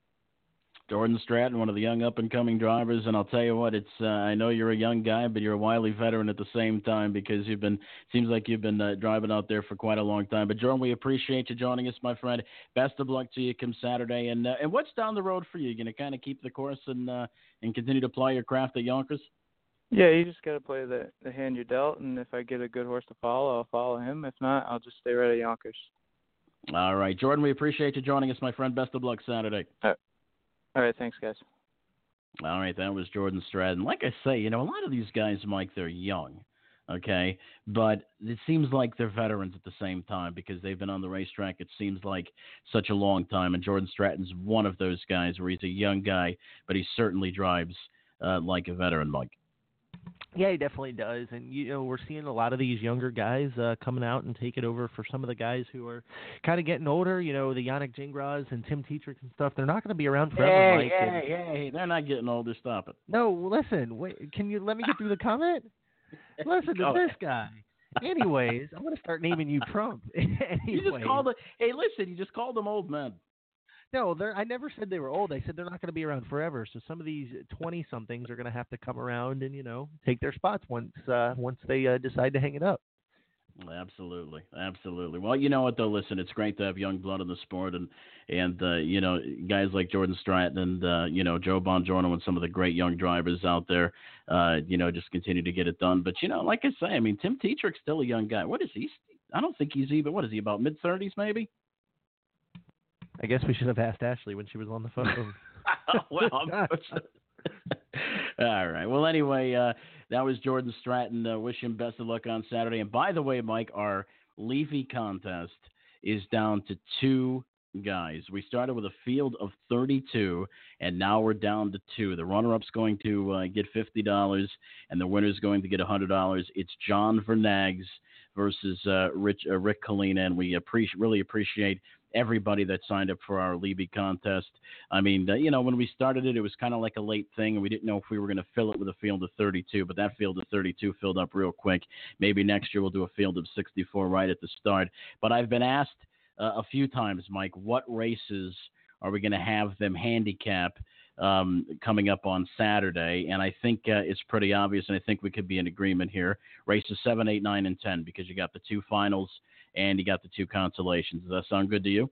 Jordan Stratton, one of the young up-and-coming drivers, and I'll tell you what, it's I know you're a young guy, but you're a wily veteran at the same time because seems like you've been driving out there for quite a long time. But Jordan, we appreciate you joining us, my friend. Best of luck to you come Saturday. And what's down the road for you? You going to kind of keep the course and continue to apply your craft at Yonkers? Yeah, you just got to play the hand you're dealt, and if I get a good horse to follow, I'll follow him. If not, I'll just stay right at Yonkers. All right, Jordan, we appreciate you joining us, my friend. Best of luck Saturday. All right, thanks, guys. All right, that was Jordan Stratton. Like I say, a lot of these guys, Mike, they're young, okay? But it seems like they're veterans at the same time because they've been on the racetrack, it seems like, such a long time. And Jordan Stratton's one of those guys where he's a young guy, but he certainly drives like a veteran, Mike. Yeah, he definitely does. And, we're seeing a lot of these younger guys coming out and take it over for some of the guys who are kind of getting older, the Yannick Gingras and Tim Tetrick and stuff. They're not going to be around forever, Mike. Hey, they're not getting older. Stop it. No, listen. Wait, can you let me get through the comment? Listen to this guy. Anyways, I'm going to start naming you Trump. You just called it. Hey, listen, you just called them old men. No, I never said they were old. I said they're not going to be around forever. So some of these 20-somethings are going to have to come around and, take their spots once they decide to hang it up. Absolutely. Well, you know what, though? Listen, it's great to have young blood in the sport and guys like Jordan Stratton and, Joe Bongiorno and some of the great young drivers out there, just continue to get it done. But, like I say, I mean, Tim Tetrick's still a young guy. What is he? I don't think he's even, what is he, about mid-30s maybe? I guess we should have asked Ashley when she was on the phone. Well, all right. Well, anyway, that was Jordan Stratton. Wish him best of luck on Saturday. And by the way, Mike, our Levy contest is down to 2 guys. We started with a field of 32, and now we're down to 2. The runner-up's going to get $50, and the winner's going to get $100. It's John Vernags versus Rick Kalina, and we really appreciate everybody that signed up for our Levy contest. I mean, when we started it, it was kind of like a late thing, and we didn't know if we were going to fill it with a field of 32, but that field of 32 filled up real quick. Maybe next year we'll do a field of 64 right at the start. But I've been asked a few times, Mike, what races are we going to have them handicap coming up on Saturday? And I think it's pretty obvious, and I think we could be in agreement here. Races 7, 8, 9, and 10, because you got the 2 finals and you got the 2 consolations. Does that sound good to you?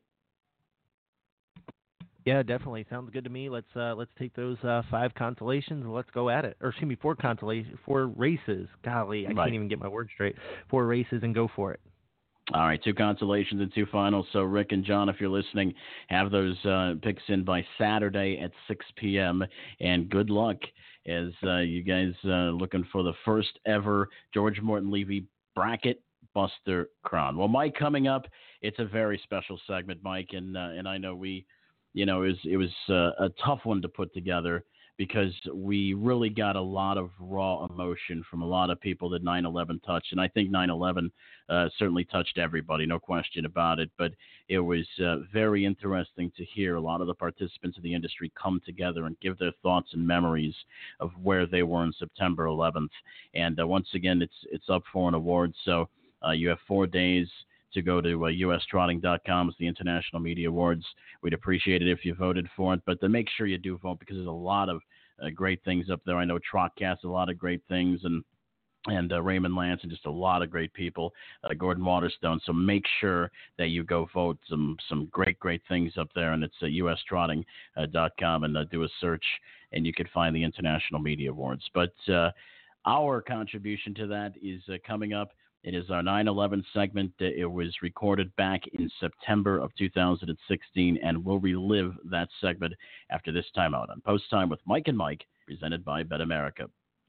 Yeah, definitely. Sounds good to me. Let's take those 5 consolations and let's go at it. Or excuse me, 4 races. Golly, I can't even get my words straight. 4 races and go for it. All right, 2 consolations and 2 finals. So, Rick and John, if you're listening, have those picks in by Saturday at 6 p.m. And good luck as you guys looking for the first ever George Morton Levy bracket Buster Crown. Well, Mike, coming up, it's a very special segment, Mike, and I know it was a tough one to put together because we really got a lot of raw emotion from a lot of people that 9/11 touched, and I think 9/11 certainly touched everybody, no question about it. But it was very interesting to hear a lot of the participants of the industry come together and give their thoughts and memories of where they were on September 11th. And once again, it's up for an award. So you have 4 days to go to ustrotting.com. It's the International Media Awards. We'd appreciate it if you voted for it, but make sure you do vote because there's a lot of great things up there. I know Trotcast, a lot of great things, and Raymond Lance, and just a lot of great people, Gordon Waterstone. So make sure that you go vote. Some great things up there, and it's at ustrotting.com, and do a search, and you can find the International Media Awards. But our contribution to that is coming up. It is our 9/11 segment. It was recorded back in September of 2016, and we'll relive that segment after this timeout on Post Time with Mike and Mike, presented by Bet America.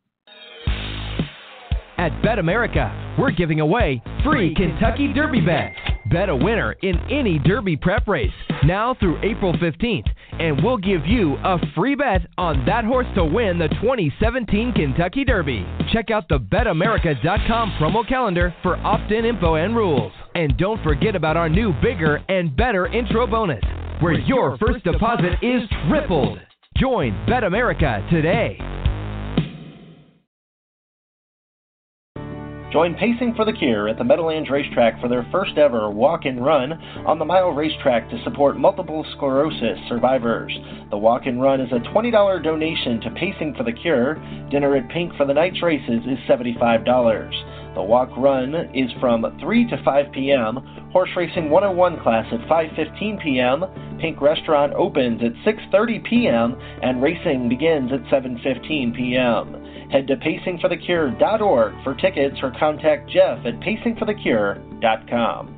At Bet America, we're giving away free Kentucky Derby bets. Bet a winner in any Derby prep race now through April 15th, and we'll give you a free bet on that horse to win the 2017 Kentucky Derby. Check out the BetAmerica.com promo calendar for opt-in info and rules. And don't forget about our new bigger and better intro bonus, where your first deposit is tripled. Join Bet America today. Join Pacing for the Cure at the Meadowlands Racetrack for their first ever walk and run on the Mile Racetrack to support multiple sclerosis survivors. The walk and run is a $20 donation to Pacing for the Cure. Dinner at Pink for the night's races is $75. The walk run is from 3 to 5 p.m. Horse Racing 101 class at 5:15 p.m. Pink Restaurant opens at 6:30 p.m. and racing begins at 7:15 p.m. Head to pacingforthecure.org for tickets or contact Jeff at pacingforthecure.com.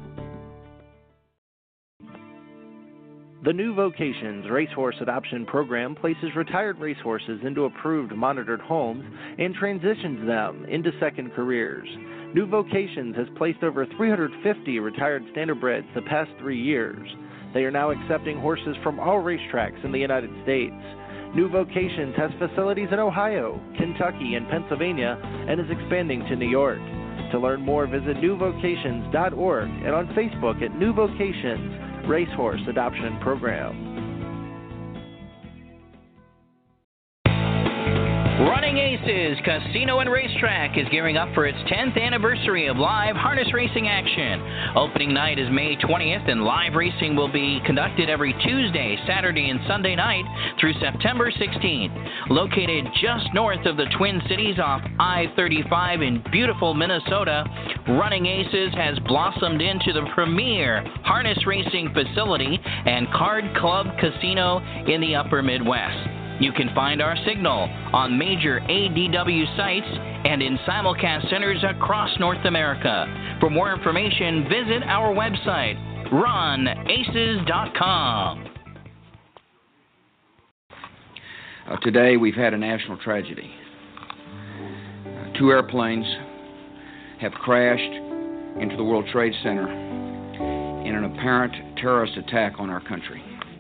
The New Vocations Racehorse Adoption Program places retired racehorses into approved monitored homes and transitions them into second careers. New Vocations has placed over 350 retired standardbreds the past 3 years. They are now accepting horses from all racetracks in the United States. New Vocations has facilities in Ohio, Kentucky, and Pennsylvania, and is expanding to New York. To learn more, visit newvocations.org and on Facebook at New Vocations Racehorse Adoption Program. Running a Aces Casino and Racetrack is gearing up for its 10th anniversary of live harness racing action. Opening night is May 20th, and live racing will be conducted every Tuesday, Saturday, and Sunday night through September 16th. Located just north of the Twin Cities off I-35 in beautiful Minnesota, Running Aces has blossomed into the premier harness racing facility and card club casino in the upper Midwest. You can find our signal on major ADW sites and in simulcast centers across North America. For more information, visit our website, runaces.com. Today we've had a national tragedy. 2 airplanes have crashed into the World Trade Center in an apparent terrorist attack on our country.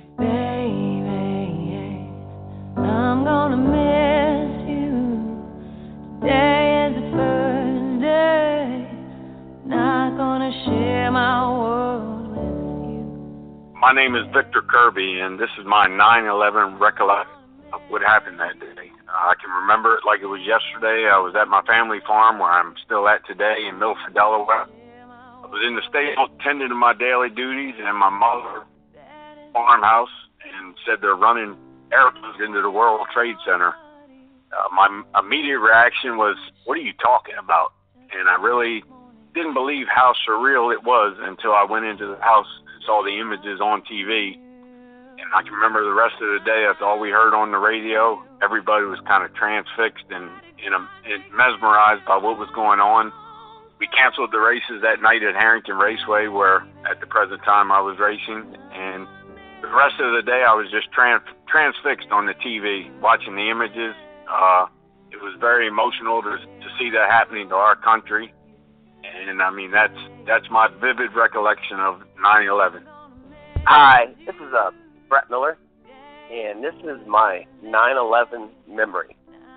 I'm gonna miss you. Today is the first day. Not gonna share my world with you. My name is Victor Kirby, and this is my 9/11 recollection of what happened that day. I can remember it like it was yesterday. I was at my family farm, where I'm still at today in Milford, Delaware. I was in the stable tending to my daily duties, and my mother farmhouse and said they're running airplanes into the World Trade Center. My immediate reaction was, what are you talking about? And I really didn't believe how surreal it was until I went into the house and saw the images on TV. And I can remember the rest of the day, that's all we heard on the radio. Everybody was kind of transfixed and mesmerized by what was going on. We canceled the races that night at Harrington Raceway, where at the present time I was racing. And the rest of the day, I was just transfixed on the TV, watching the images. It was very emotional to see that happening to our country. And, I mean, that's my vivid recollection of 9/11. Hi, this is Brett Miller, and this is my 9/11 memory.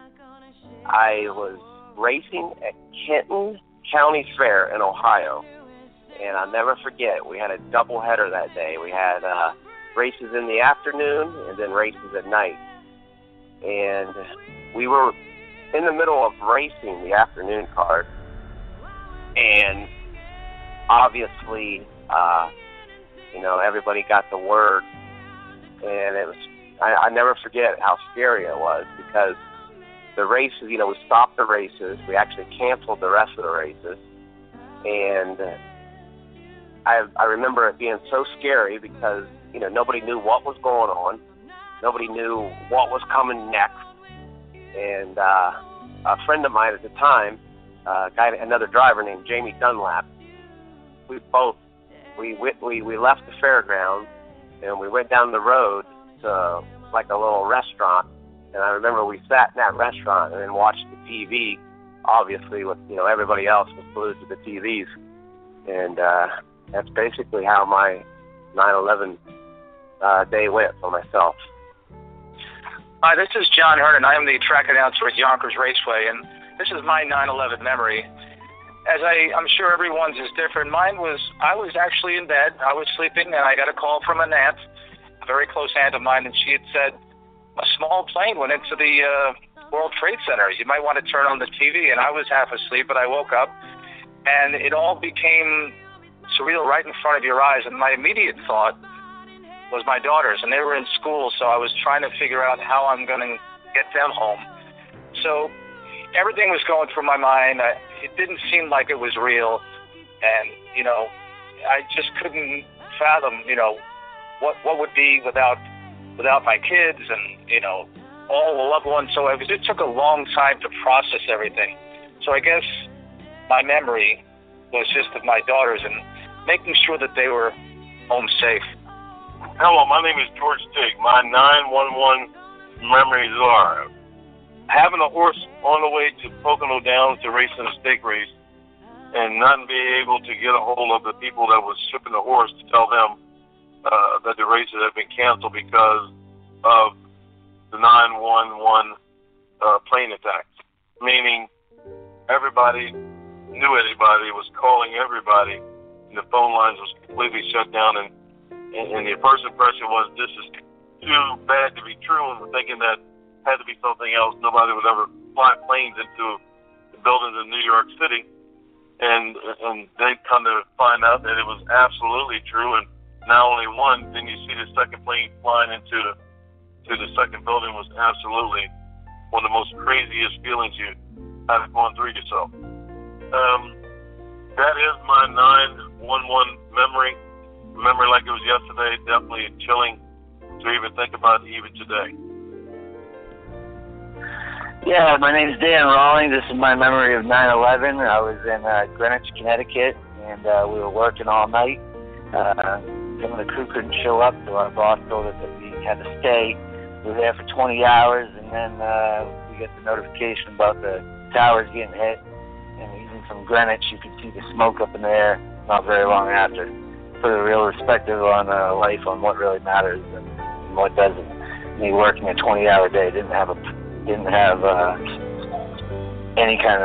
I was racing at Kenton County Fair in Ohio, and I'll never forget, we had a doubleheader that day. We had races in the afternoon and then races at night. And we were in the middle of racing the afternoon card. And obviously, everybody got the word. And it was, I never forget how scary it was, because the races, we stopped the races. We actually canceled the rest of the races. And I remember it being so scary because nobody knew what was going on. Nobody knew what was coming next. And a friend of mine at the time, another driver named Jamie Dunlap, we left the fairgrounds and we went down the road to like a little restaurant. And I remember we sat in that restaurant and then watched the TV. Obviously, with everybody else was glued to the TVs. And that's basically how my 9/11 day went for myself. Hi, this is John Hernan. I am the track announcer at Yonkers Raceway, and this is my 9/11 memory. As I'm sure everyone's is different. Mine was, I was actually in bed. I was sleeping, and I got a call from an aunt, a very close aunt of mine, and she had said, a small plane went into the World Trade Center. You might want to turn on the TV. And I was half asleep, but I woke up, and it all became surreal right in front of your eyes. And my immediate thought was my daughters, and they were in school, so I was trying to figure out how I'm going to get them home. So everything was going through my mind. It didn't seem like it was real, and, I just couldn't fathom, what would be without my kids and, all the loved ones. So it took a long time to process everything. So I guess my memory was just of my daughters and making sure that they were home safe. Hello, my name is George Tigg. My 911 memories are having a horse on the way to Pocono Downs to race in a stake race and not being able to get a hold of the people that was shipping the horse to tell them that the races had been canceled because of the 911 plane attacks. Meaning everybody knew anybody, was calling everybody, and the phone lines was completely shut down, and the first impression was, this is too bad to be true, and thinking that had to be something else. Nobody would ever fly planes into the buildings in New York City, and they come to find out that it was absolutely true, and not only one, then you see the second plane flying into the second building was absolutely one of the most craziest feelings you have going through yourself. That is my 9/11 memory. Memory like it was yesterday, definitely chilling to even think about even today. Yeah, my name is Dan Rawling. This is my memory of 9/11. I was in Greenwich, Connecticut, and we were working all night. Some of the crew couldn't show up, so our boss told us that we had to stay. We were there for 20 hours, and then we got the notification about the towers getting hit. And even from Greenwich, you could see the smoke up in the air not very long after. Put a real perspective on life, on what really matters and what doesn't. Me working a 20-hour day didn't have any kind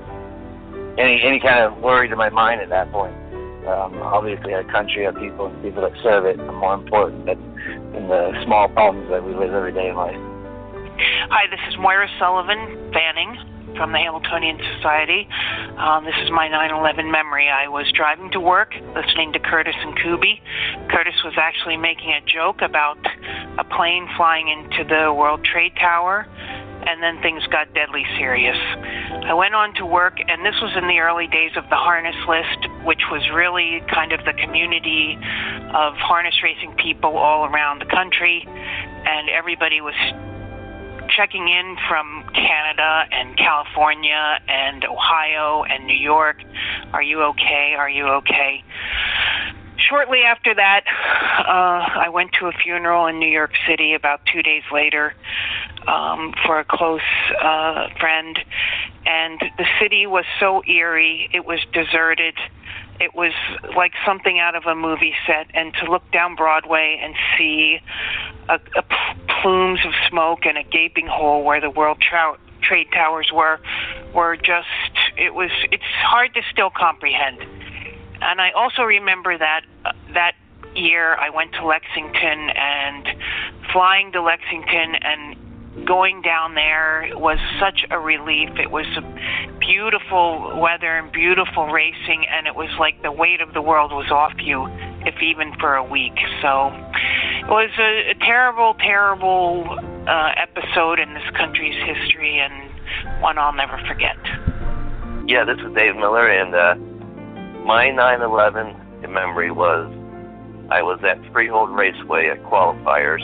of worry to my mind at that point. Obviously, our country, our people, and the people that serve it are more important than the small problems that we live every day in life. Hi, this is Moira Sullivan Fanning from the Hamiltonian Society. This is my 9/11 memory. I was driving to work, listening to Curtis and Kuby. Curtis was actually making a joke about a plane flying into the World Trade Tower, and then things got deadly serious. I went on to work, and this was in the early days of the Harness List, which was really kind of the community of harness racing people all around the country, and everybody was checking in from Canada and California and Ohio and New York. Are you okay? Are you okay? Shortly after that, I went to a funeral in New York City about 2 days later for a close friend, and the city was so eerie. It was deserted. It was like something out of a movie set, and to look down Broadway and see plumes of smoke and a gaping hole where the World Trade Towers were just, it's hard to still comprehend. And I also remember that year I went to Lexington, and flying to Lexington and going down there was such a relief. It was beautiful weather and beautiful racing, and it was like the weight of the world was off you, if even for a week. So it was a terrible, terrible episode in this country's history, and one I'll never forget. Yeah, this is Dave Miller, and my 9/11 memory was I was at Freehold Raceway at qualifiers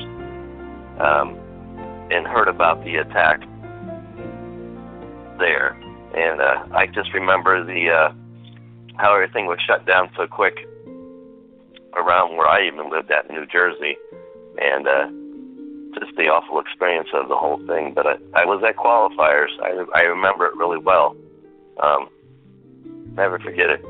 and heard about the attack there. And I just remember how everything was shut down so quick around where I even lived at in New Jersey, and just the awful experience of the whole thing. But I was at qualifiers. I remember it really well. Never forget it.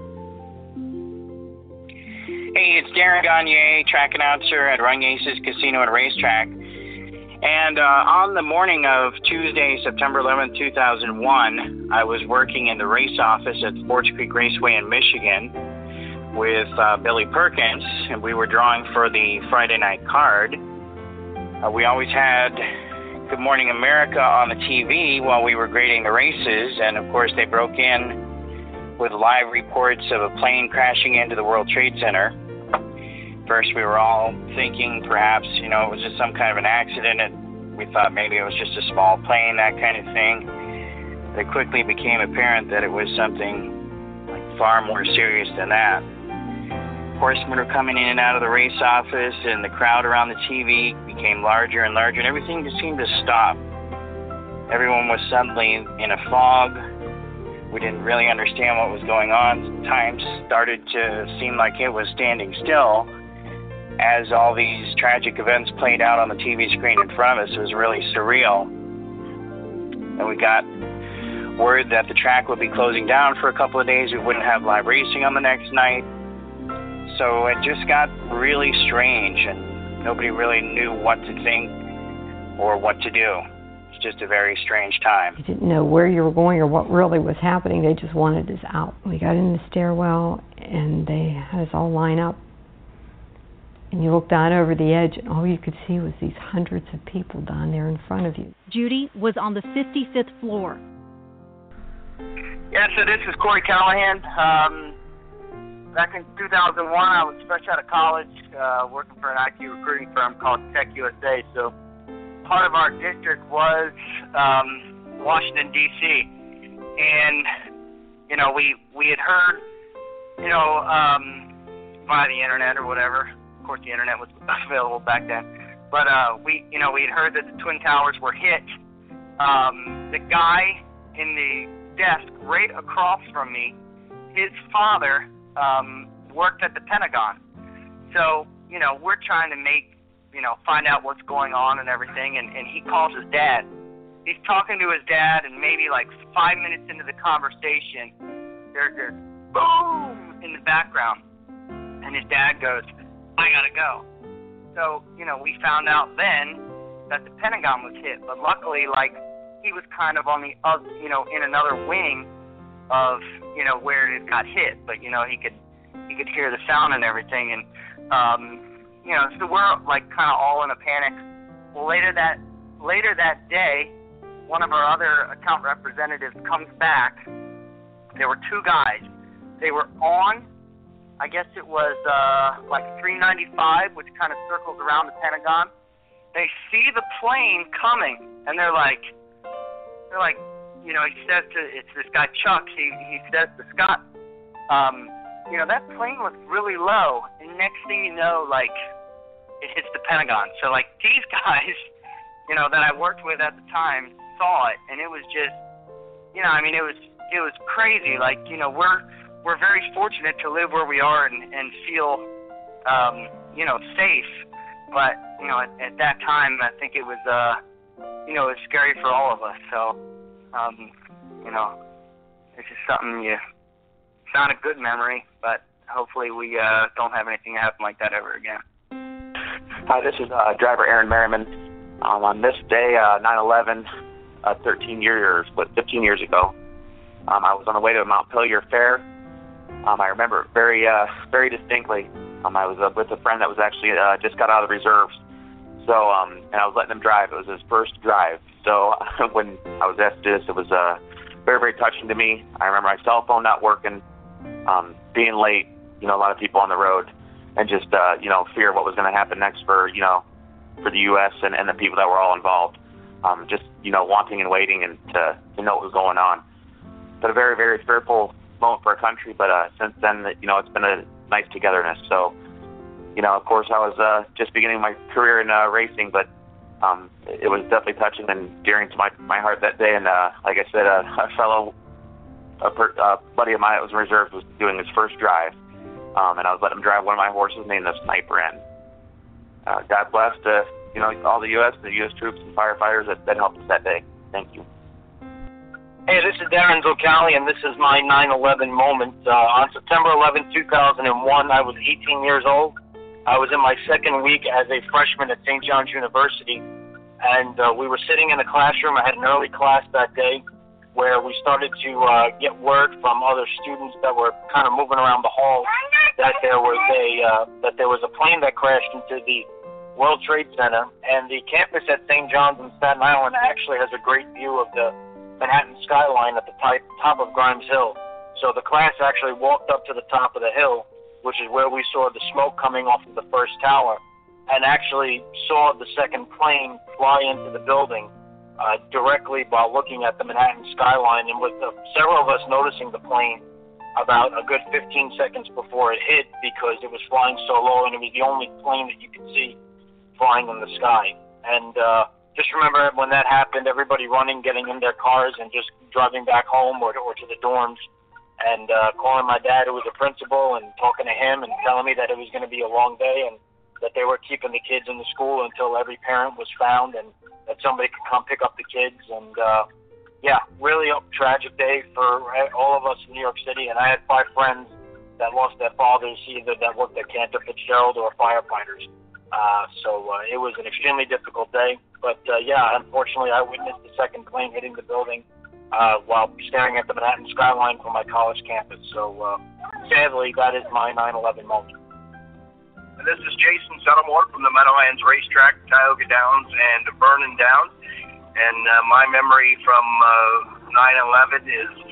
Hey, it's Darren Gagne, track announcer at Run Aces Casino and Racetrack. And on the morning of Tuesday, September 11, 2001, I was working in the race office at Sports Creek Raceway in Michigan with Billy Perkins, and we were drawing for the Friday night card. We always had Good Morning America on the TV while we were grading the races, and of course they broke in with live reports of a plane crashing into the World Trade Center. First, we were all thinking perhaps, it was just some kind of an accident, and we thought maybe it was just a small plane, that kind of thing. But it quickly became apparent that it was something far more serious than that. Horsemen were coming in and out of the race office, and the crowd around the TV became larger and larger, and everything just seemed to stop. Everyone was suddenly in a fog. We didn't really understand what was going on. Time started to seem like it was standing still as all these tragic events played out on the TV screen in front of us. It was really surreal. And we got word that the track would be closing down for a couple of days. We wouldn't have live racing on the next night. So it just got really strange, and nobody really knew what to think or what to do. It's just a very strange time. You didn't know where you were going or what really was happening. They just wanted us out. We got in the stairwell, and they had us all line up. And you looked down over the edge, and all you could see was these hundreds of people down there in front of you. Judy was on the 55th floor. Yeah, so this is Corey Callahan. Back in 2001, I was fresh out of college, working for an IT recruiting firm called Tech USA. So part of our district was Washington, D.C. And, we had heard, via the internet or whatever. Of course, the internet was available back then. But we had heard that the Twin Towers were hit. The guy in the desk right across from me, his father worked at the Pentagon. So, we're trying to find out what's going on and everything, and he calls his dad. He's talking to his dad, and maybe like 5 minutes into the conversation, there's this boom in the background, and his dad goes, "I gotta go." So, we found out then that the Pentagon was hit, but luckily, he was kind of on the, in another wing of, where it got hit, but, he could hear the sound and everything, and, so we're, kind of all in a panic. Well, later that day, one of our other account representatives comes back. There were two guys. They were on, I guess it was, 395, which kind of circles around the Pentagon. They see the plane coming, and they're like, he says it's this guy Chuck. He says to Scott, that plane was really low, and next thing you know, it hits the Pentagon. So these guys, that I worked with at the time saw it, and it was just, it was crazy. We're very fortunate to live where we are and feel, safe. But at that time, I think it was, it was scary for all of us. So. It's just something it's not a good memory, but hopefully we don't have anything happen like that ever again. Hi, this is driver Aaron Merriman. On this day, 9/11, 15 years ago, I was on the way to Mount Pillier Fair. I remember it very, very distinctly. I was with a friend that was actually just got out of the reserves. So, and I was letting him drive. It was his first drive. So when I was asked this, it was very, very touching to me. I remember my cell phone not working, being late, a lot of people on the road, and just, fear of what was going to happen next for the U.S. and the people that were all involved. Just, wanting and waiting and to know what was going on. But a very, very fearful moment for our country. But since then, it's been a nice togetherness. So, of course, I was just beginning my career in racing, but it was definitely touching and endearing to my heart that day. And like I said, a buddy of mine that was in reserve was doing his first drive, and I was letting him drive one of my horses named the Sniper. And God bless all the U.S., the U.S. troops and firefighters that helped us that day. Thank you. Hey, this is Darren Zocali, and this is my 9/11 moment. On September 11, 2001, I was 18 years old. I was in my second week as a freshman at St. John's University, and we were sitting in a classroom. I had an early class that day where we started to get word from other students that were kind of moving around the hall that there was a plane that crashed into the World Trade Center, and the campus at St. John's in Staten Island actually has a great view of the Manhattan skyline at the top of Grimes Hill. So the class actually walked up to the top of the hill, which is where we saw the smoke coming off of the first tower, and actually saw the second plane fly into the building directly while looking at the Manhattan skyline, and with several of us noticing the plane about a good 15 seconds before it hit, because it was flying so low and it was the only plane that you could see flying in the sky. And just remember when that happened, everybody running, getting in their cars and just driving back home or to the dorms, and calling my dad, who was a principal, and talking to him and telling me that it was going to be a long day and that they were keeping the kids in the school until every parent was found and that somebody could come pick up the kids. And really a tragic day for all of us in New York City. And I had 5 friends that lost their fathers, either that worked at Cantor Fitzgerald or firefighters. So it was an extremely difficult day. But unfortunately, I witnessed the second plane hitting the building while staring at the Manhattan skyline from my college campus. So sadly, that is my 9/11 moment. And this is Jason Settlemore from the Meadowlands Racetrack, Tioga Downs, and Vernon Downs. And my memory from 9/11 is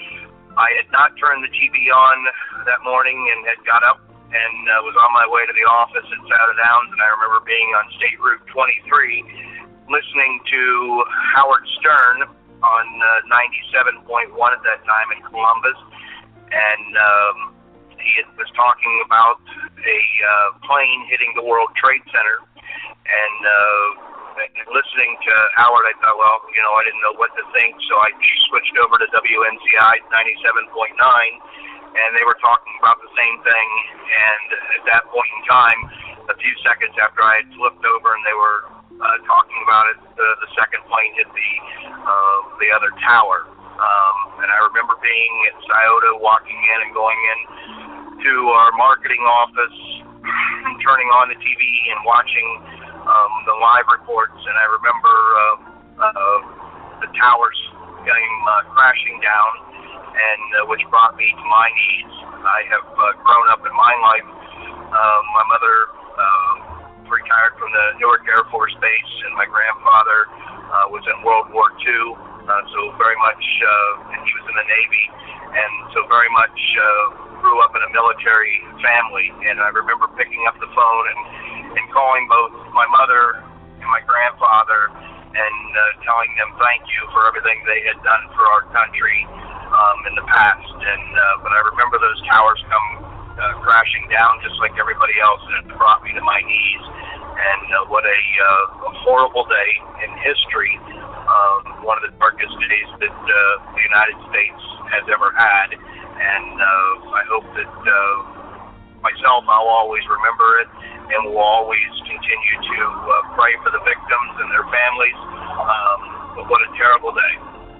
I had not turned the TV on that morning and had got up and was on my way to the office at Souda Downs, and I remember being on State Route 23 listening to Howard Stern on 97.1 at that time in Columbus, and he was talking about a plane hitting the World Trade Center, and listening to Howard, I thought, well, you know, I didn't know what to think, so I switched over to WNCI 97.9, and they were talking about the same thing, and at that point in time, a few seconds after I had flipped over and they were talking about it, the second plane hit the other tower, and I remember being at Scioto, walking in and going in to our marketing office, turning on the TV and watching the live reports, and I remember the towers going crashing down, and which brought me to my knees. I have grown up in my life. My mother retired from the Newark Air Force Base, and my grandfather was in World War II, so very much, and he was in the Navy, and so very much grew up in a military family. And I remember picking up the phone and calling both my mother and my grandfather and telling them thank you for everything they had done for our country in the past. And but I remember those towers come crashing down just like everybody else, and it brought me to my knees. And what a horrible day in history, one of the darkest days that the United States has ever had. And I hope that myself, I'll always remember it, and will always continue to pray for the victims and their families. But what a terrible day.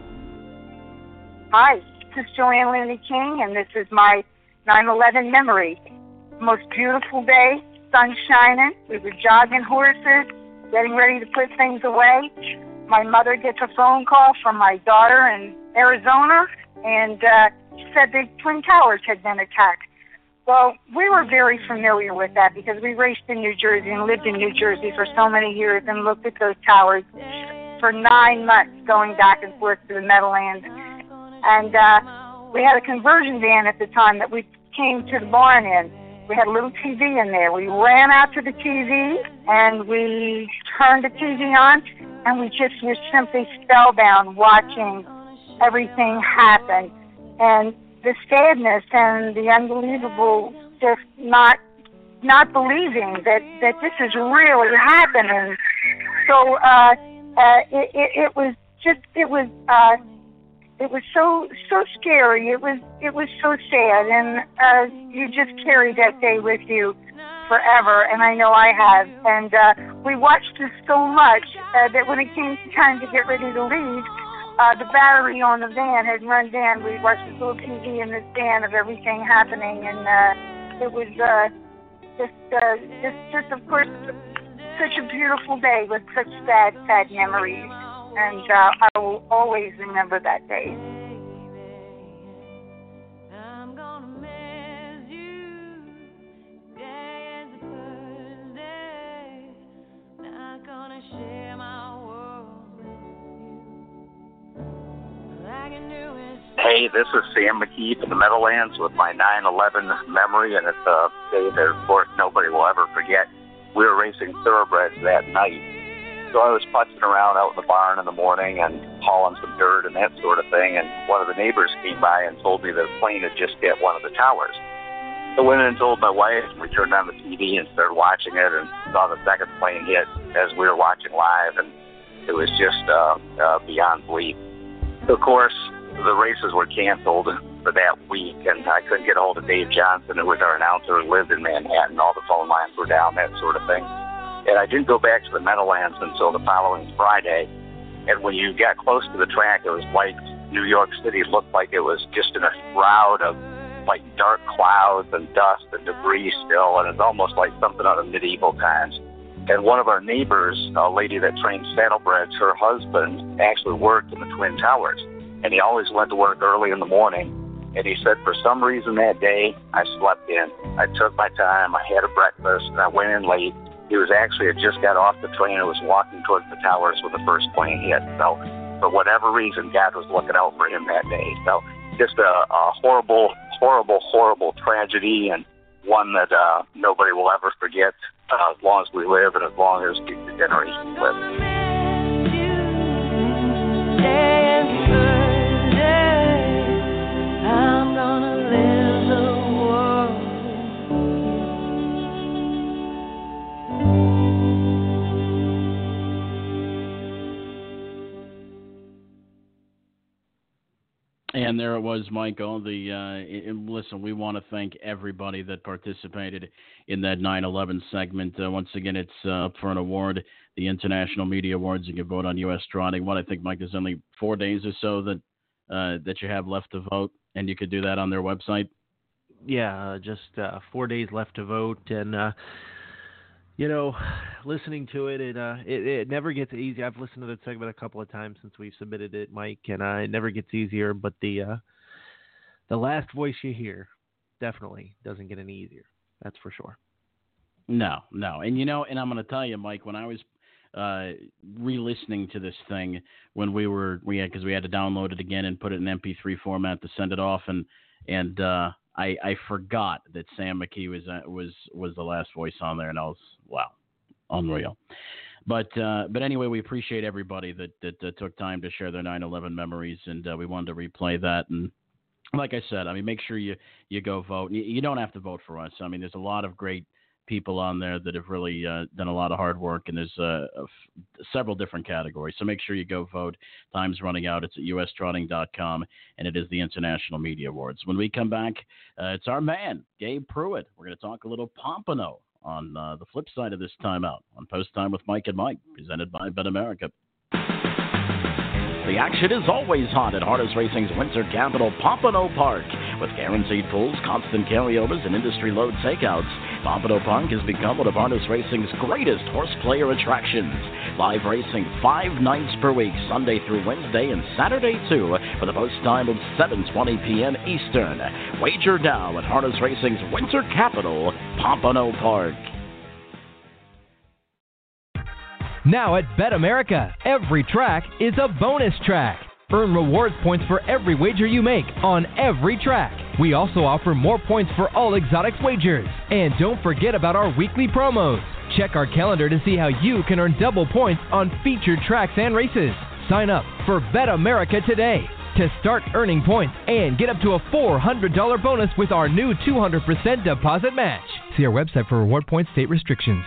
Hi, this is Joanne Laney King, and this is my 9/11 memory. Most beautiful day, sun shining. We were jogging horses, getting ready to put things away. My mother gets a phone call from my daughter in Arizona, and she said the Twin Towers had been attacked. Well, we were very familiar with that because we raced in New Jersey and lived in New Jersey for so many years and looked at those towers for 9 months going back and forth to the Meadowlands. And we had a conversion van at the time that we came to the barn in. We had a little TV in there. We ran out to the TV and we turned the TV on, and we just were simply spellbound watching everything happen. And the sadness and the unbelievable, just not believing that this is really happening. So it was so scary. It was so sad, and you just carry that day with you forever. And I know I have. And we watched this so much that when it came time to get ready to leave, the battery on the van had run down. We watched this little TV in this van of everything happening, and it was just of course such a beautiful day with such sad memories, and I will always remember that day. Hey, this is Sam McKee from the Meadowlands with my 9/11 memory, and it's a day that, of course, nobody will ever forget. We were racing thoroughbreds that night, so I was putzing around out in the barn in the morning and hauling some dirt and that sort of thing, and one of the neighbors came by and told me that a plane had just hit one of the towers. So I went in and told my wife, and we turned on the TV and started watching it and saw the second plane hit as we were watching live, and it was just beyond belief. So, of course, the races were canceled for that week, and I couldn't get a hold of Dave Johnson, who was our announcer, who lived in Manhattan. All the phone lines were down, that sort of thing. And I didn't go back to the Meadowlands until the following Friday. And when you got close to the track, it was like New York City looked like it was just in a shroud of like dark clouds and dust and debris still, and it's almost like something out of medieval times. And one of our neighbors, a lady that trained saddlebreds, her husband actually worked in the Twin Towers. And he always went to work early in the morning. And he said for some reason that day, I slept in. I took my time, I had a breakfast, and I went in late. He was actually had just got off the train and was walking towards the towers when the first plane hit. So for whatever reason, God was looking out for him that day. So just a horrible, horrible, horrible tragedy, and one that nobody will ever forget as long as we live and as long as future generations live. I'm gonna live the world. And there it was, Michael. Listen, we want to thank everybody that participated in that 9/11 segment. Once again, it's up for an award, the International Media Awards. You can vote on U.S. Trotting. I think, Mike, there's only 4 days or so that you have left to vote, and you could do that on their website. Yeah, just 4 days left to vote, and listening to it, it never gets easy. I've listened to that segment a couple of times since we've submitted it, Mike, and it never gets easier. But the last voice you hear definitely doesn't get any easier. That's for sure. No, and I'm going to tell you, Mike, when I was re-listening to this thing when because we had to download it again and put it in MP3 format to send it off, and I forgot that Sam McKee was the last voice on there, and I was, wow, unreal. But anyway, we appreciate everybody that took time to share their 9/11 memories, and we wanted to replay that. And like I said, make sure you go vote. You don't have to vote for us. There's a lot of great people on there that have really done a lot of hard work, and there's several different categories. So make sure you go vote. Time's running out. It's at ustrotting.com, and it is the International Media Awards. When we come back, it's our man, Gabe Pruitt. We're going to talk a little Pompano on the flip side of this timeout on Post Time with Mike and Mike, presented by Bet America. The action is always hot at Harness Racing's winter capital, Pompano Park. With guaranteed pulls, constant carryovers, and industry-low takeouts, Pompano Park has become one of Harness Racing's greatest horse player attractions. Live racing 5 nights per week, Sunday through Wednesday and Saturday too, with a post time of 7:20 p.m. Eastern. Wager now at Harness Racing's winter capital, Pompano Park. Now at Bet America, every track is a bonus track. Earn rewards points for every wager you make on every track. We also offer more points for all exotics wagers. And don't forget about our weekly promos. Check our calendar to see how you can earn double points on featured tracks and races. Sign up for Bet America today to start earning points and get up to a $400 bonus with our new 200% deposit match. See our website for reward points, state restrictions.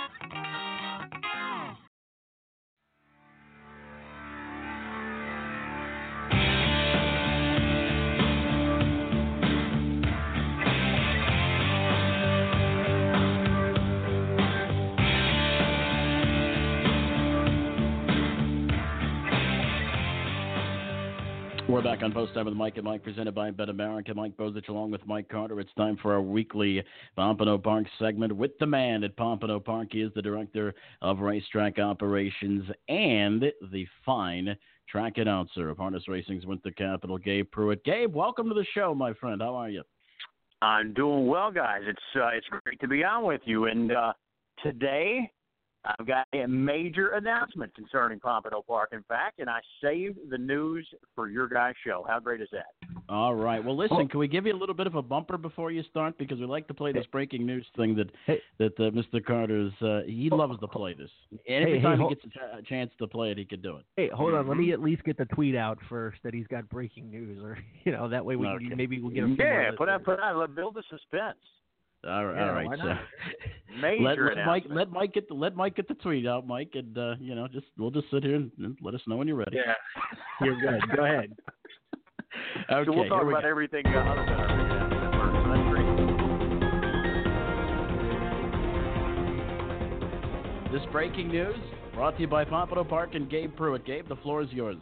We're back on Post Time with Mike and Mike, presented by Bet America. Mike Bozich along with Mike Carter. It's time for our weekly Pompano Park segment with the man at Pompano Park. He is the director of racetrack operations and the fine track announcer of Harness Racing's winter capital, Gabe Pruitt. Gabe, welcome to the show, my friend. How are you? I'm doing well, guys. It's great to be on with you. And today I've got a major announcement concerning Pompano Park, in fact, and I saved the news for your guys' show. How great is that? All right. Well, listen, can we give you a little bit of a bumper before you start? Because we like to play this breaking news thing that Mr. Carter's, he loves to play this. Every time he gets a chance to play it, he could do it. Hey, hold on. Let me at least get the tweet out first that he's got breaking news, or that way maybe we'll get a few more put out, build the suspense. All right. So major let Mike get the tweet out, Mike, and we'll just sit here and let us know when you're ready. Yeah, you're good. Go ahead. Okay, so we'll talk about everything other than our This breaking news brought to you by Pompano Park and Gabe Pruitt. Gabe, the floor is yours.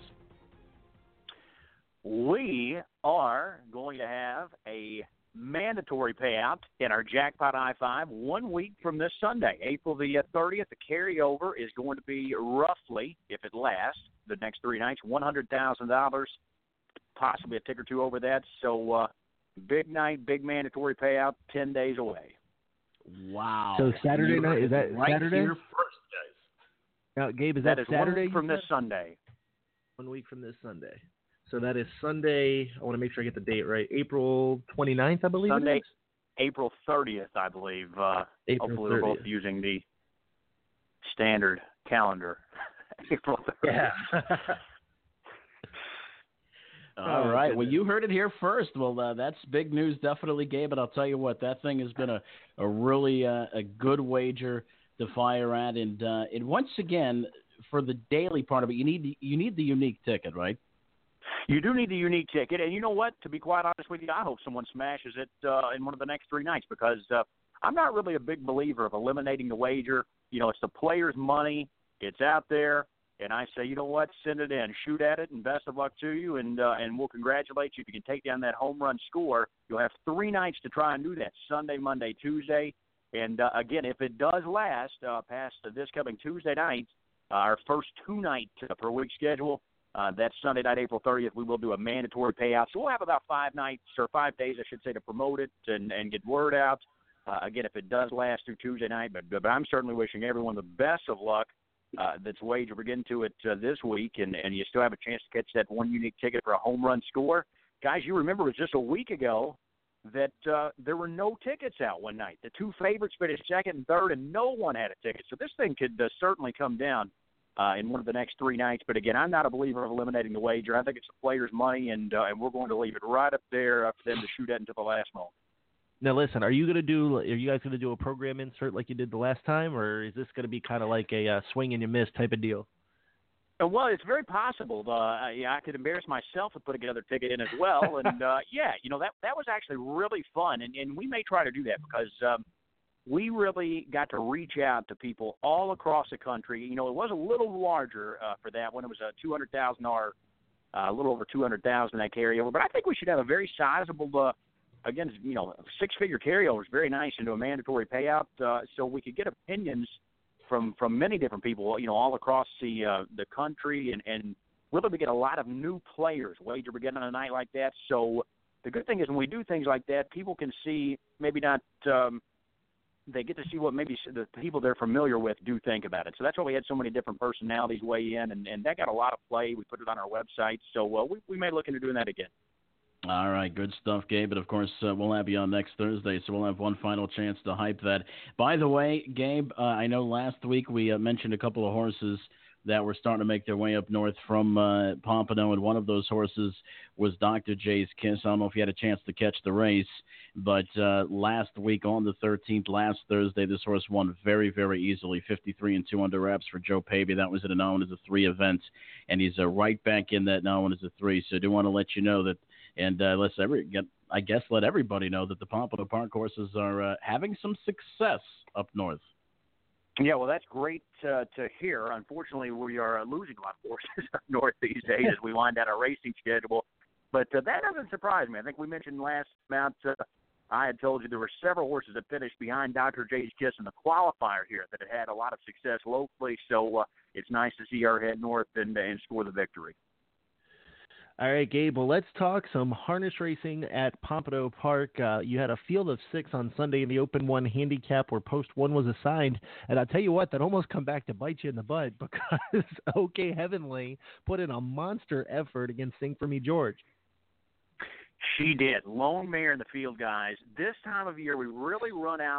We are going to have a mandatory payout in our Jackpot I-5 1 week from this Sunday, April the 30th. The carryover is going to be roughly, if it lasts, the next 3 nights, $100,000, possibly a tick or two over that. So big night, big mandatory payout, 10 days away. Wow. So Saturday night, is that right Saturday? Here first, guys. Now, Gabe, is that is Saturday? 1 week from this Sunday. 1 week from this Sunday. So that is Sunday. I want to make sure I get the date right. April 29th, I believe. Sunday, it is? April 30th, I believe. April Hopefully we're 30th. both using the standard calendar. April 30th. Yeah. All right. Well, you heard it here first. Well, that's big news, definitely, Gabe. But I'll tell you what, that thing has been a really a good wager to fire at. And once again, for the daily part of it, you need the unique ticket, right? You do need the unique ticket, and you know what? To be quite honest with you, I hope someone smashes it in one of the next 3 nights because I'm not really a big believer of eliminating the wager. You know, it's the players' money. It's out there, and I say, you know what? Send it in, shoot at it, and best of luck to you, and we'll congratulate you if you can take down that home run score. You'll have 3 nights to try and do that: Sunday, Monday, Tuesday, and again, if it does last past this coming Tuesday night, our first 2-night per week schedule. That's Sunday night, April 30th. We will do a mandatory payout. So we'll have about 5 nights, or 5 days, I should say, to promote it and get word out. Again, if it does last through Tuesday night, but I'm certainly wishing everyone the best of luck that's wagered into it this week, and you still have a chance to catch that one unique ticket for a home run score. Guys, you remember it was just a week ago that there were no tickets out one night. The 2 favorites finished second and third, and no one had a ticket. So this thing could certainly come down in one of the next 3 nights. But again, I'm not a believer of eliminating the wager. I think it's the players' money, and we're going to leave it right up there for them to shoot at until the last moment. Now, listen, are you guys going to do a program insert like you did the last time, or is this going to be kind of like a swing and you miss type of deal? Well, it's very possible. I could embarrass myself and put another ticket in as well. And, yeah, you know, that was actually really fun. And we may try to do that because we really got to reach out to people all across the country. You know, it was a little larger for that one. It was a $200,000, a little over $200,000 that carryover. But I think we should have a very sizable, again, you know, 6-figure carryover is very nice into a mandatory payout, so we could get opinions from many different people, you know, all across the country, and really we get a lot of new players wager beginning on a night like that. So the good thing is when we do things like that, people can see maybe not. They get to see what maybe the people they're familiar with do think about it. So that's why we had so many different personalities weigh in, and that got a lot of play. We put it on our website, so we may look into doing that again. All right, good stuff, Gabe. But, of course, we'll have you on next Thursday, so we'll have one final chance to hype that. By the way, Gabe, I know last week we mentioned a couple of horses that were starting to make their way up north from Pompano, and one of those horses was Dr. J's Kiss. I don't know if you had a chance to catch the race, but last week on the 13th, last Thursday, this horse won very, very easily, 53 2 under wraps for Joe Pavey. That was at a known as a 3 event, and he's right back in that known as a 3. So I do want to let you know that. And let everybody know that the Pompano Park horses are having some success up north. Yeah, well, that's great to hear. Unfortunately, we are losing a lot of horses up north these days as we wind down our racing schedule. But that doesn't surprise me. I think we mentioned last month, I had told you there were several horses that finished behind Dr. J's Kiss in the qualifier here that had a lot of success locally. So it's nice to see her head north and score the victory. All right, Gabe, well, let's talk some harness racing at Pompano Park. You had a field of 6 on Sunday in the Open 1 handicap where Post 1 was assigned. And I'll tell you what, that almost come back to bite you in the butt because OK Heavenly put in a monster effort against Sing For Me George. She did. Lone mare in the field, guys. This time of year, we really run out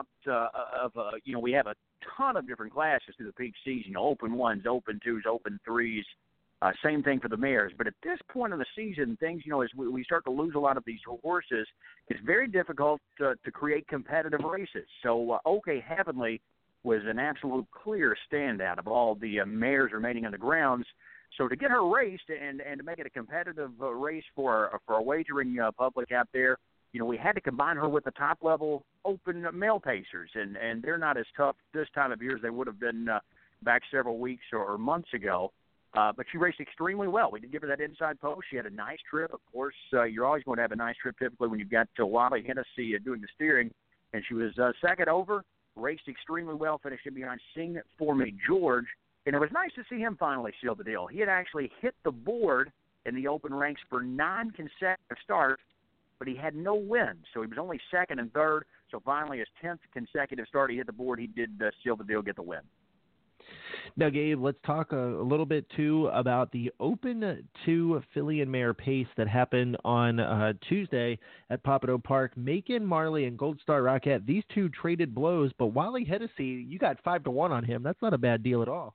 we have a ton of different classes through the peak season. Open 1s, Open 2s, Open 3s. Same thing for the mares. But at this point of the season, things, as we start to lose a lot of these horses, it's very difficult to create competitive races. So OK Heavenly was an absolute clear standout of all the mares remaining on the grounds. So to get her raced and to make it a competitive race for a wagering public out there, we had to combine her with the top-level open male pacers. And they're not as tough this time of year as they would have been back several weeks or months ago. But she raced extremely well. We did give her that inside post. She had a nice trip. Of course, you're always going to have a nice trip typically when you've got Wally Hennessy doing the steering. And she was second over, raced extremely well, finishing behind Sing For Me George. And it was nice to see him finally seal the deal. He had actually hit the board in the open ranks for 9 consecutive starts, but he had no wins. So he was only second and third. So finally, his 10th consecutive start, he hit the board. He did seal the deal, get the win. Now, Gabe, let's talk a little bit, too, about the Open 2 Filly and Mare Pace that happened on Tuesday at Pompano Park. Macon Marley and Gold Star Rocket, these two traded blows, but Wally Hennessy, you got 5-1 on him. That's not a bad deal at all.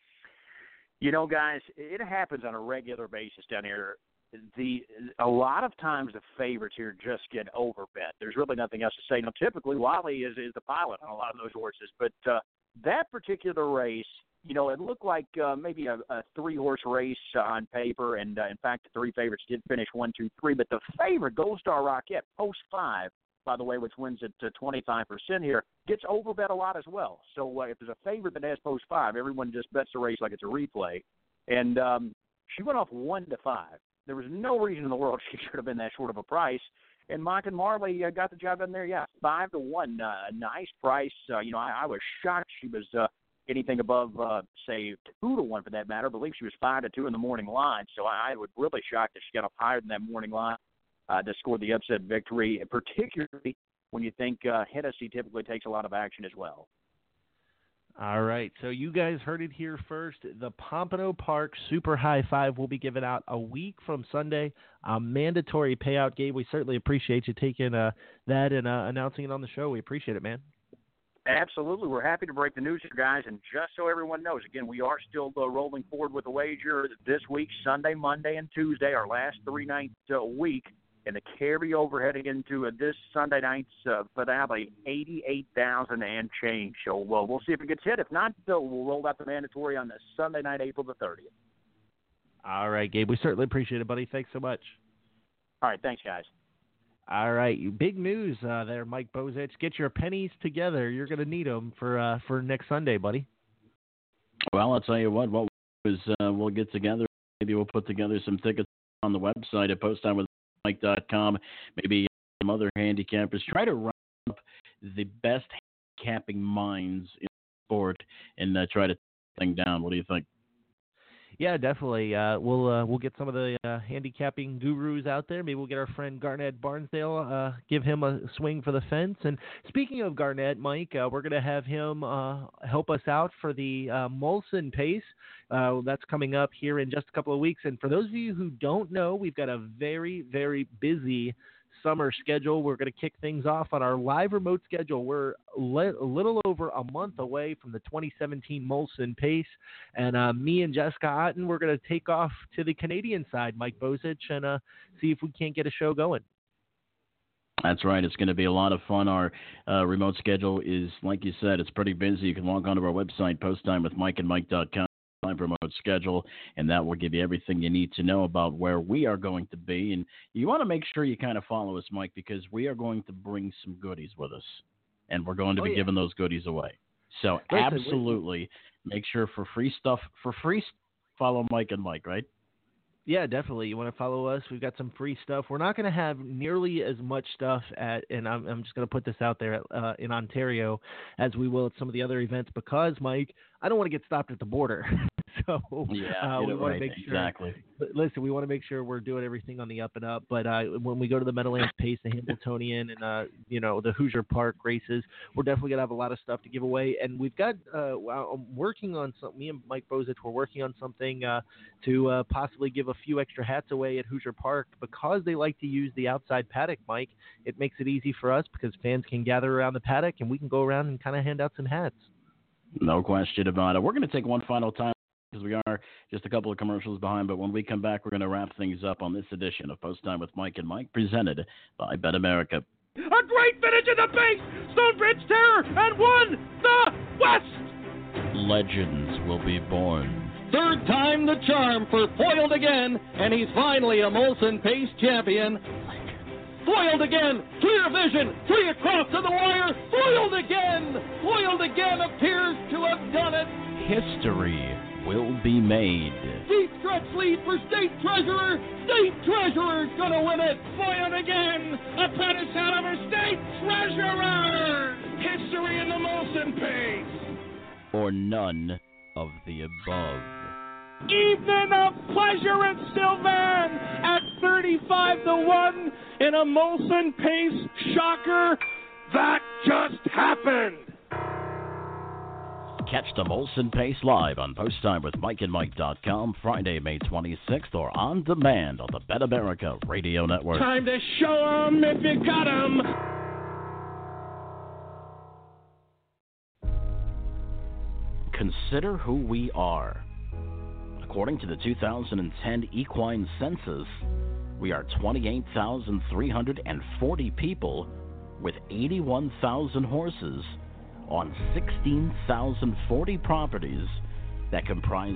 You know, guys, it happens on a regular basis down here. A lot of times the favorites here just get overbet. There's really nothing else to say. Now, typically, Wally is the pilot on a lot of those horses, but that particular race, you know, it looked like maybe a 3-horse race on paper, and in fact, the 3 favorites did finish 1, 2, 3. But the favorite, Gold Star Rocket, post 5, by the way, which wins it to 25% here, gets overbet a lot as well. So if there's a favorite that has post 5, everyone just bets the race like it's a replay. And she went off 1 to 5. There was no reason in the world she should have been that short of a price. And Macon Marley got the job done there. Yeah, 5-1, a nice price. You know, I was shocked she was anything above, say, 2-1 for that matter. I believe she was 5-2 in the morning line. So I was really shocked that she got up higher than that morning line to score the upset victory, particularly when you think Hennessy typically takes a lot of action as well. All right, so you guys heard it here first. The Pompano Park Super High Five will be given out a week from Sunday. A mandatory payout, Gabe. We certainly appreciate you taking that and announcing it on the show. We appreciate it, man. Absolutely. We're happy to break the news here, guys. And just so everyone knows, again, we are still rolling forward with the wager this week, Sunday, Monday, and Tuesday, our last 3-night week. And the carryover heading into this Sunday night's finale, $88,000 and change. So we'll see if it gets hit. If not, we'll roll out the mandatory on the Sunday night, April the 30th. All right, Gabe. We certainly appreciate it, buddy. Thanks so much. All right. Thanks, guys. All right. Big news there, Mike Bozich. Get your pennies together. You're going to need them for next Sunday, buddy. Well, I'll tell you what we'll get together. Maybe we'll put together some tickets on the website at posttime.com, maybe some other handicappers. Try to round up the best handicapping minds in sport and try to take the thing down. What do you think? Yeah, definitely. We'll get some of the handicapping gurus out there. Maybe we'll get our friend Garnett Barnsdale, give him a swing for the fence. And speaking of Garnett, Mike, we're going to have him help us out for the Molson Pace. That's coming up here in just a couple of weeks. And for those of you who don't know, we've got a very, very busy summer schedule. We're going to kick things off on our live remote schedule. We're a little over a month away from the 2017 Molson Pace, and me and Jessica Otten, we're going to take off to the Canadian side, Mike Bozich, and see if we can't get a show going. That's right. It's going to be a lot of fun. Our remote schedule is, like you said, it's pretty busy. You can log on to our website, posttimewithmikeandmike.com. Remote schedule, and that will give you everything you need to know about where we are going to be. And you want to make sure you kind of follow us, Mike, because we are going to bring some goodies with us, and we're going to be giving those goodies away. So absolutely make sure for free stuff, follow Mike and Mike, right? Yeah, definitely. You want to follow us? We've got some free stuff. We're not going to have nearly as much stuff and I'm just going to put this out there in Ontario as we will at some of the other events because, Mike, I don't want to get stopped at the border. So we want to make sure. Exactly. Listen, we want to make sure we're doing everything on the up and up. But when we go to the Meadowlands Pace, the Hamiltonian, and the Hoosier Park races, we're definitely gonna have a lot of stuff to give away. And we've got I'm working on something. Me and Mike Bozich, we're working on something to possibly give a few extra hats away at Hoosier Park because they like to use the outside paddock. Mike, it makes it easy for us because fans can gather around the paddock and we can go around and kind of hand out some hats. No question about it. We're going to take one final time because we are just a couple of commercials behind, but when we come back, we're going to wrap things up on this edition of Post Time with Mike and Mike, presented by Bet America. A great finish in the base! Stonebridge Terror and won the West! Legends will be born. Third time the charm for Foiled again, and he's finally a Molson Pace champion. Foiled again, clear vision, 3 across to the wire, foiled again appears to have done it. History will be made. Deep stretch lead for State Treasurer. State Treasurer's gonna win it. Foiled again, a pennant out of her State Treasurer. History in the Molson Pace. Or none of the above. Evening of pleasure in Sylvan at 35-1 in a Molson Pace shocker. That just happened. Catch the Molson Pace live on PostTimeWithMikeandMike.com Friday, May 26th, or on demand on the Bet America Radio Network. Time to show 'em if you got 'em. Consider who we are. According to the 2010 Equine Census, we are 28,340 people with 81,000 horses on 16,040 properties that comprise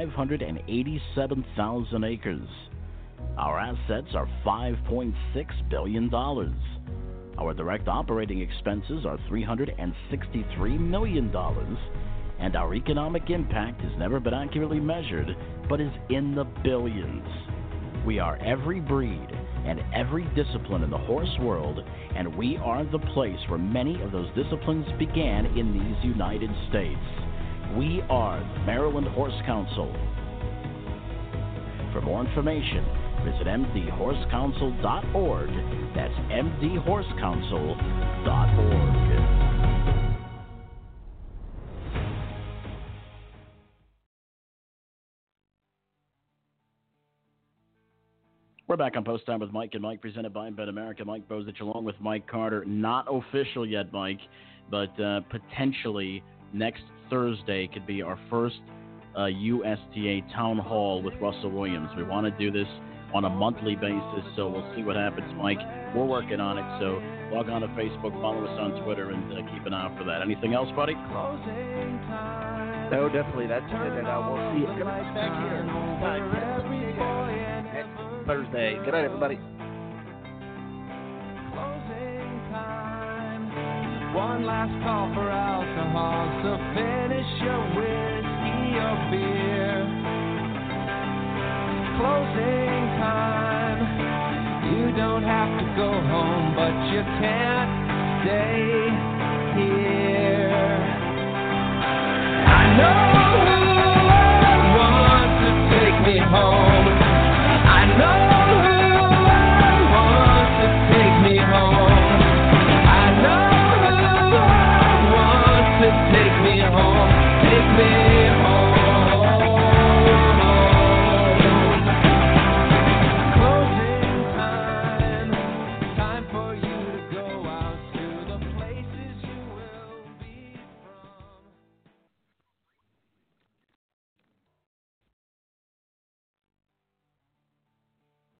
587,000 acres. Our assets are $5.6 billion. Our direct operating expenses are $363 million. And our economic impact has never been accurately measured, but is in the billions. We are every breed and every discipline in the horse world, and we are the place where many of those disciplines began in these United States. We are the Maryland Horse Council. For more information, visit mdhorsecouncil.org. That's mdhorsecouncil.org. We're back on Post Time with Mike and Mike, presented by Bet America. Mike Bozich along with Mike Carter. Not official yet, Mike, but potentially next Thursday could be our first USTA Town Hall with Russell Williams. We want to do this on a monthly basis, so we'll see what happens, Mike. We're working on it, so log on to Facebook, follow us on Twitter, and keep an eye out for that. Anything else, buddy? No, definitely. That's it, and we'll see you back here next Thursday. Good night, everybody. One last call for alcohol, so finish your whiskey or beer. Closing time. You don't have to go home, but you can.